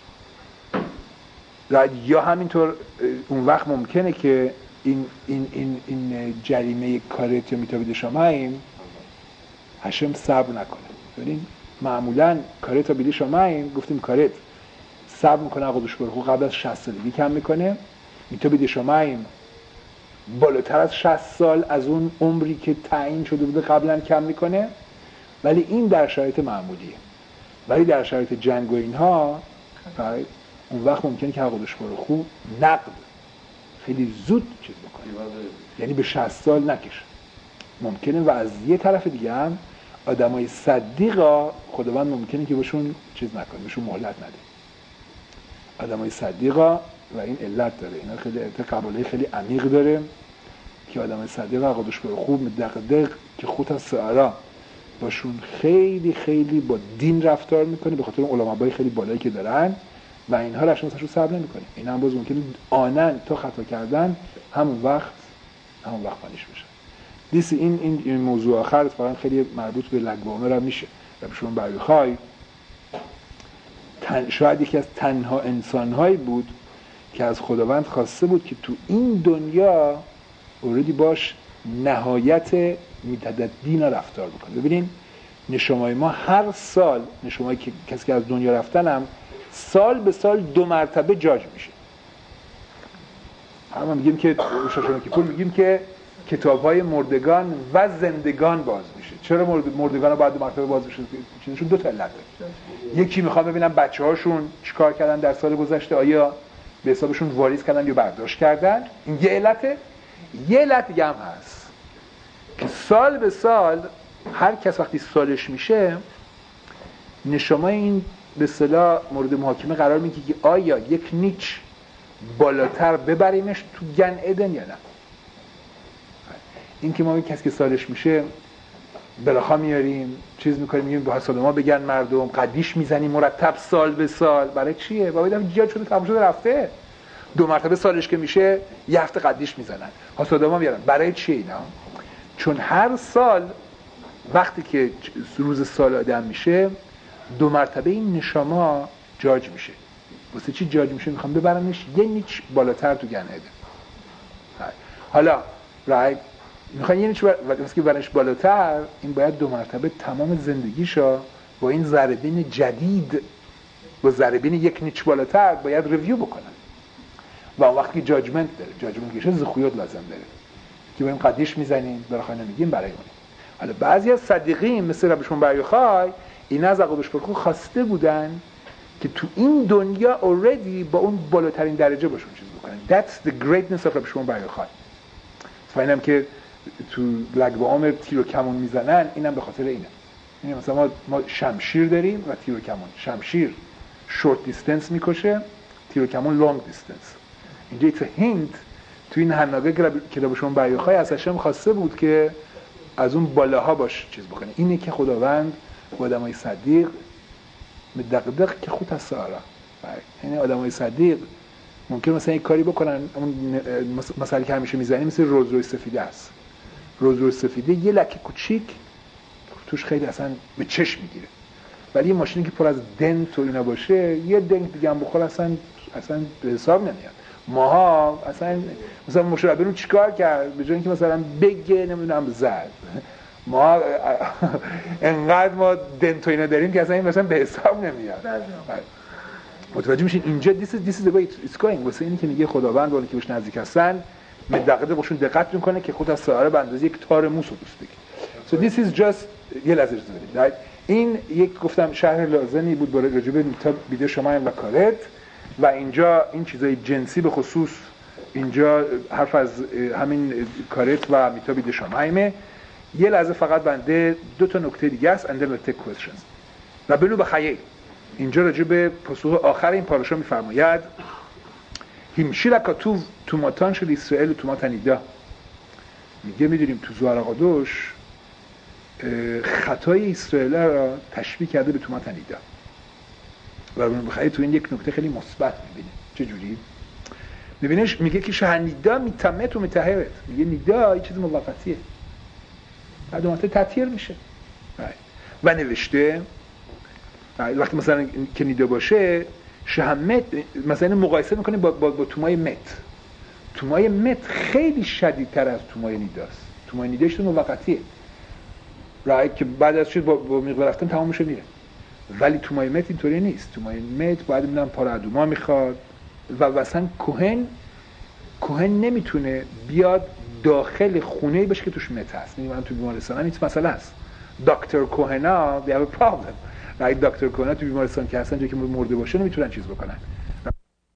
یا همینطور اون وقت ممکنه که این این این این جریمه کارت یا میتابید شمایم هشم صبر نکنه. ببین معمولا کارت بیلی شمایم گفتیم کارت صبر میکنه قدوش برخو قبل از شصت سالگی کم میکنه. میتابید شمایم بالاتر از شصت سال از اون عمری که تعیین شده بوده قبلا کم میکنه، ولی این در شرایط معمولیه. ولی در شرایط جنگ و اینها اون وقت ممکنه که عقدش برو خوب نقد خیلی زود چیز بکنه، یعنی به شصت سال نکشه. ممکنه و از یه طرف دیگه هم آدمای صدیقا خداوند ممکنه که بهشون چیز نکنه، بهشون مهلت نده. آدمای صدیقا و این علت داره، اینا خیلی قباله خیلی عمیق داره که آدمای صدیقا عقدش برو خوب دقیق که خود از سعرا باشون خیلی خیلی با دین رفتار میکنه به خاطر اون علماء خیلی بالایی که دارن و اینها رو اصلا رو صبر نمیکنه. اینا هم باز ممکنه آنن تا خطا کردن همون وقت همون وقت پانیش بشه. دیس این این, این موضوع آخر اتفاقا خیلی مربوط به لگوامه را میشه و شما برای خواهی تن شاید یکی از تنها انسانهایی بود که از خداوند خواسته بود که تو این دنیا اوردی باش نهایت میتدد دین رفتار بکنه. ببینین نشمای ما هر سال نشمایی که کسی که از دنیا رفتن هم سال به سال دو مرتبه جاج میشه. همه میگیم که شاشان کیپور میگیم که کتاب‌های مردگان و زندگان باز میشه. چرا مردگان ها باید دو مرتبه باز میشه؟ چیزشون دو تا علت داره. یکی میخوام ببینم بچه‌هاشون چیکار کردن در سال گذشته، آیا به حسابشون واریز کردن یا برداشت کردن. این یه علته. یه علت دیگه هم هست که سال به سال هر کس وقتی سالش میشه نشمای این به اصطلاح مورد محاکمه قرار میگیره که آیا یک نیچ بالاتر ببریمش تو گن ادن یا نه. این که ما کسی که سالش میشه بلاخا میاریم چیز میکنیم میگیم دو سال بگن مردم قدیش میزنیم مرتب سال به سال. برای چیه؟ با دیدم جیاد شده تموم شده رفته. دو مرتبه سالش که میشه یه هفته قدیش میزنن حسادما میارن. برای چیه اینا؟ چون هر سال وقتی که روز سال آدم میشه دو مرتبه این نشاما جاج میشه. واسه چی جاج میشه؟ میخوام ببرنش یه نیچ بالاتر تو گن عدن. حالا رایت میخوان یه نیچ واسه که برنش بالاتر این باید دو مرتبه تمام زندگیشو با این ضربین جدید با ضربین یک نیچ بالاتر باید ریویو بکنن و اون وقتی که جاجمنت داره جاجمنت گیشه زخویات لازم داره که باید قدیش میزنیم براخواه نمیگیم برای اونه. حالا بعضی از صدیقین مثل رب شمعون بر یوخای این از عقوبش برخو خواسته بودن که تو این دنیا already با اون بالاترین درجه باشون چیز بکنن. That's the greatness of رب شمعون بر یوخای. فاینم که تو لگ با عمر تیر و کمون میزنن اینم به خاطر اینه. یعنی مثلا ما, ما شمشیر داریم و تیر و کمون. شمشیر short distance میکشه، تیر و کمون long distance. اینجا it's a hint تو این حناقه که رب شمعون بر یوخای از هشم خواسته بود که از اون بالاها باش چیز بکنه. اینه که خداوند با آدمای صدیق مدقدق که خود از سارا. یعنی آدمای صدیق ممکن مثلا یک کاری بکنن اون مثلا که همیشه میزنیم مثل روز روی سفیده است. روز روی سفیده یه لکه کوچیک توش خیلی اصلا به چشم میگیره. ولی یه ماشینی که پر از دنت و اینا باشه یه دنت دیگه هم بخور اصلا اصلا به حساب نمیاد. ماها اصلا مثلا مشربه رو چیکار کرد به جای اینکه مثلا بگه نمیدونم زد ما انقدر ما دنت و اینا داریم که اصلا این مثلا به حساب نمیاد. متوجه میشین اینجا this is, this is the way it's going. واسه اینی که میگه خداوند ولی که بهش نزدیک هستن مدقدق باشون دقت میکنه که خود از ساره به اندازه یک تار موس رو دوست بگیر. So this is just یه لحظه اجازه بدید. این یک گفتم شرح لازمی بود برای راجع به میتا بیده شمایم و کارت و اینجا این چیزای جنسی به خصوص اینجا حرف از همین کارت و میتا بیده شمایمه. یه لحظه فقط بنده دو تا نکته دیگه است and then we'll take questions. و بلو بخیل اینجا راجع به پاسخ آخر این پاراشا میفرماید همشیرا کتوب توماتان شد اسرائیل و توماتانیدا. میگه میدونیم تو زوار قدوش خطای اسرائیل را تشبیه کرده به توماتانیدا و بلو بخیل تو این یک نکته خیلی مثبت میبینه. چه جوری؟ میبینش میگه که شهنیدا میتمت و متطهرت. میگه نیدا یه چیز موقتیه بعد اومده تطهیر میشه. و نوشته وقتی مثلا که نیدا باشه شهمت مثلا مقایسه میکنه با, با, با تومای مت. تومای مت خیلی شدیدتر از تومای نیداست. تومای نیداش تو موقتیه رای که بعد از چیز با, با مقدار رفتن تمام میشه میره. ولی تومای مت اینطوری نیست. تومای مت باید میدونم پارادوما میخواد و مثلا کوهن کوهن نمیتونه بیاد داخل خونه‌ای باشه که توش مت هست. میگم من تو بیمارستان هم این مسئله است. دکتر کوهنا they have a problem. right دکتر کوهنا تو بیمارستان که هستن جایی که مرده باشه نمیتونن چیز بکنن.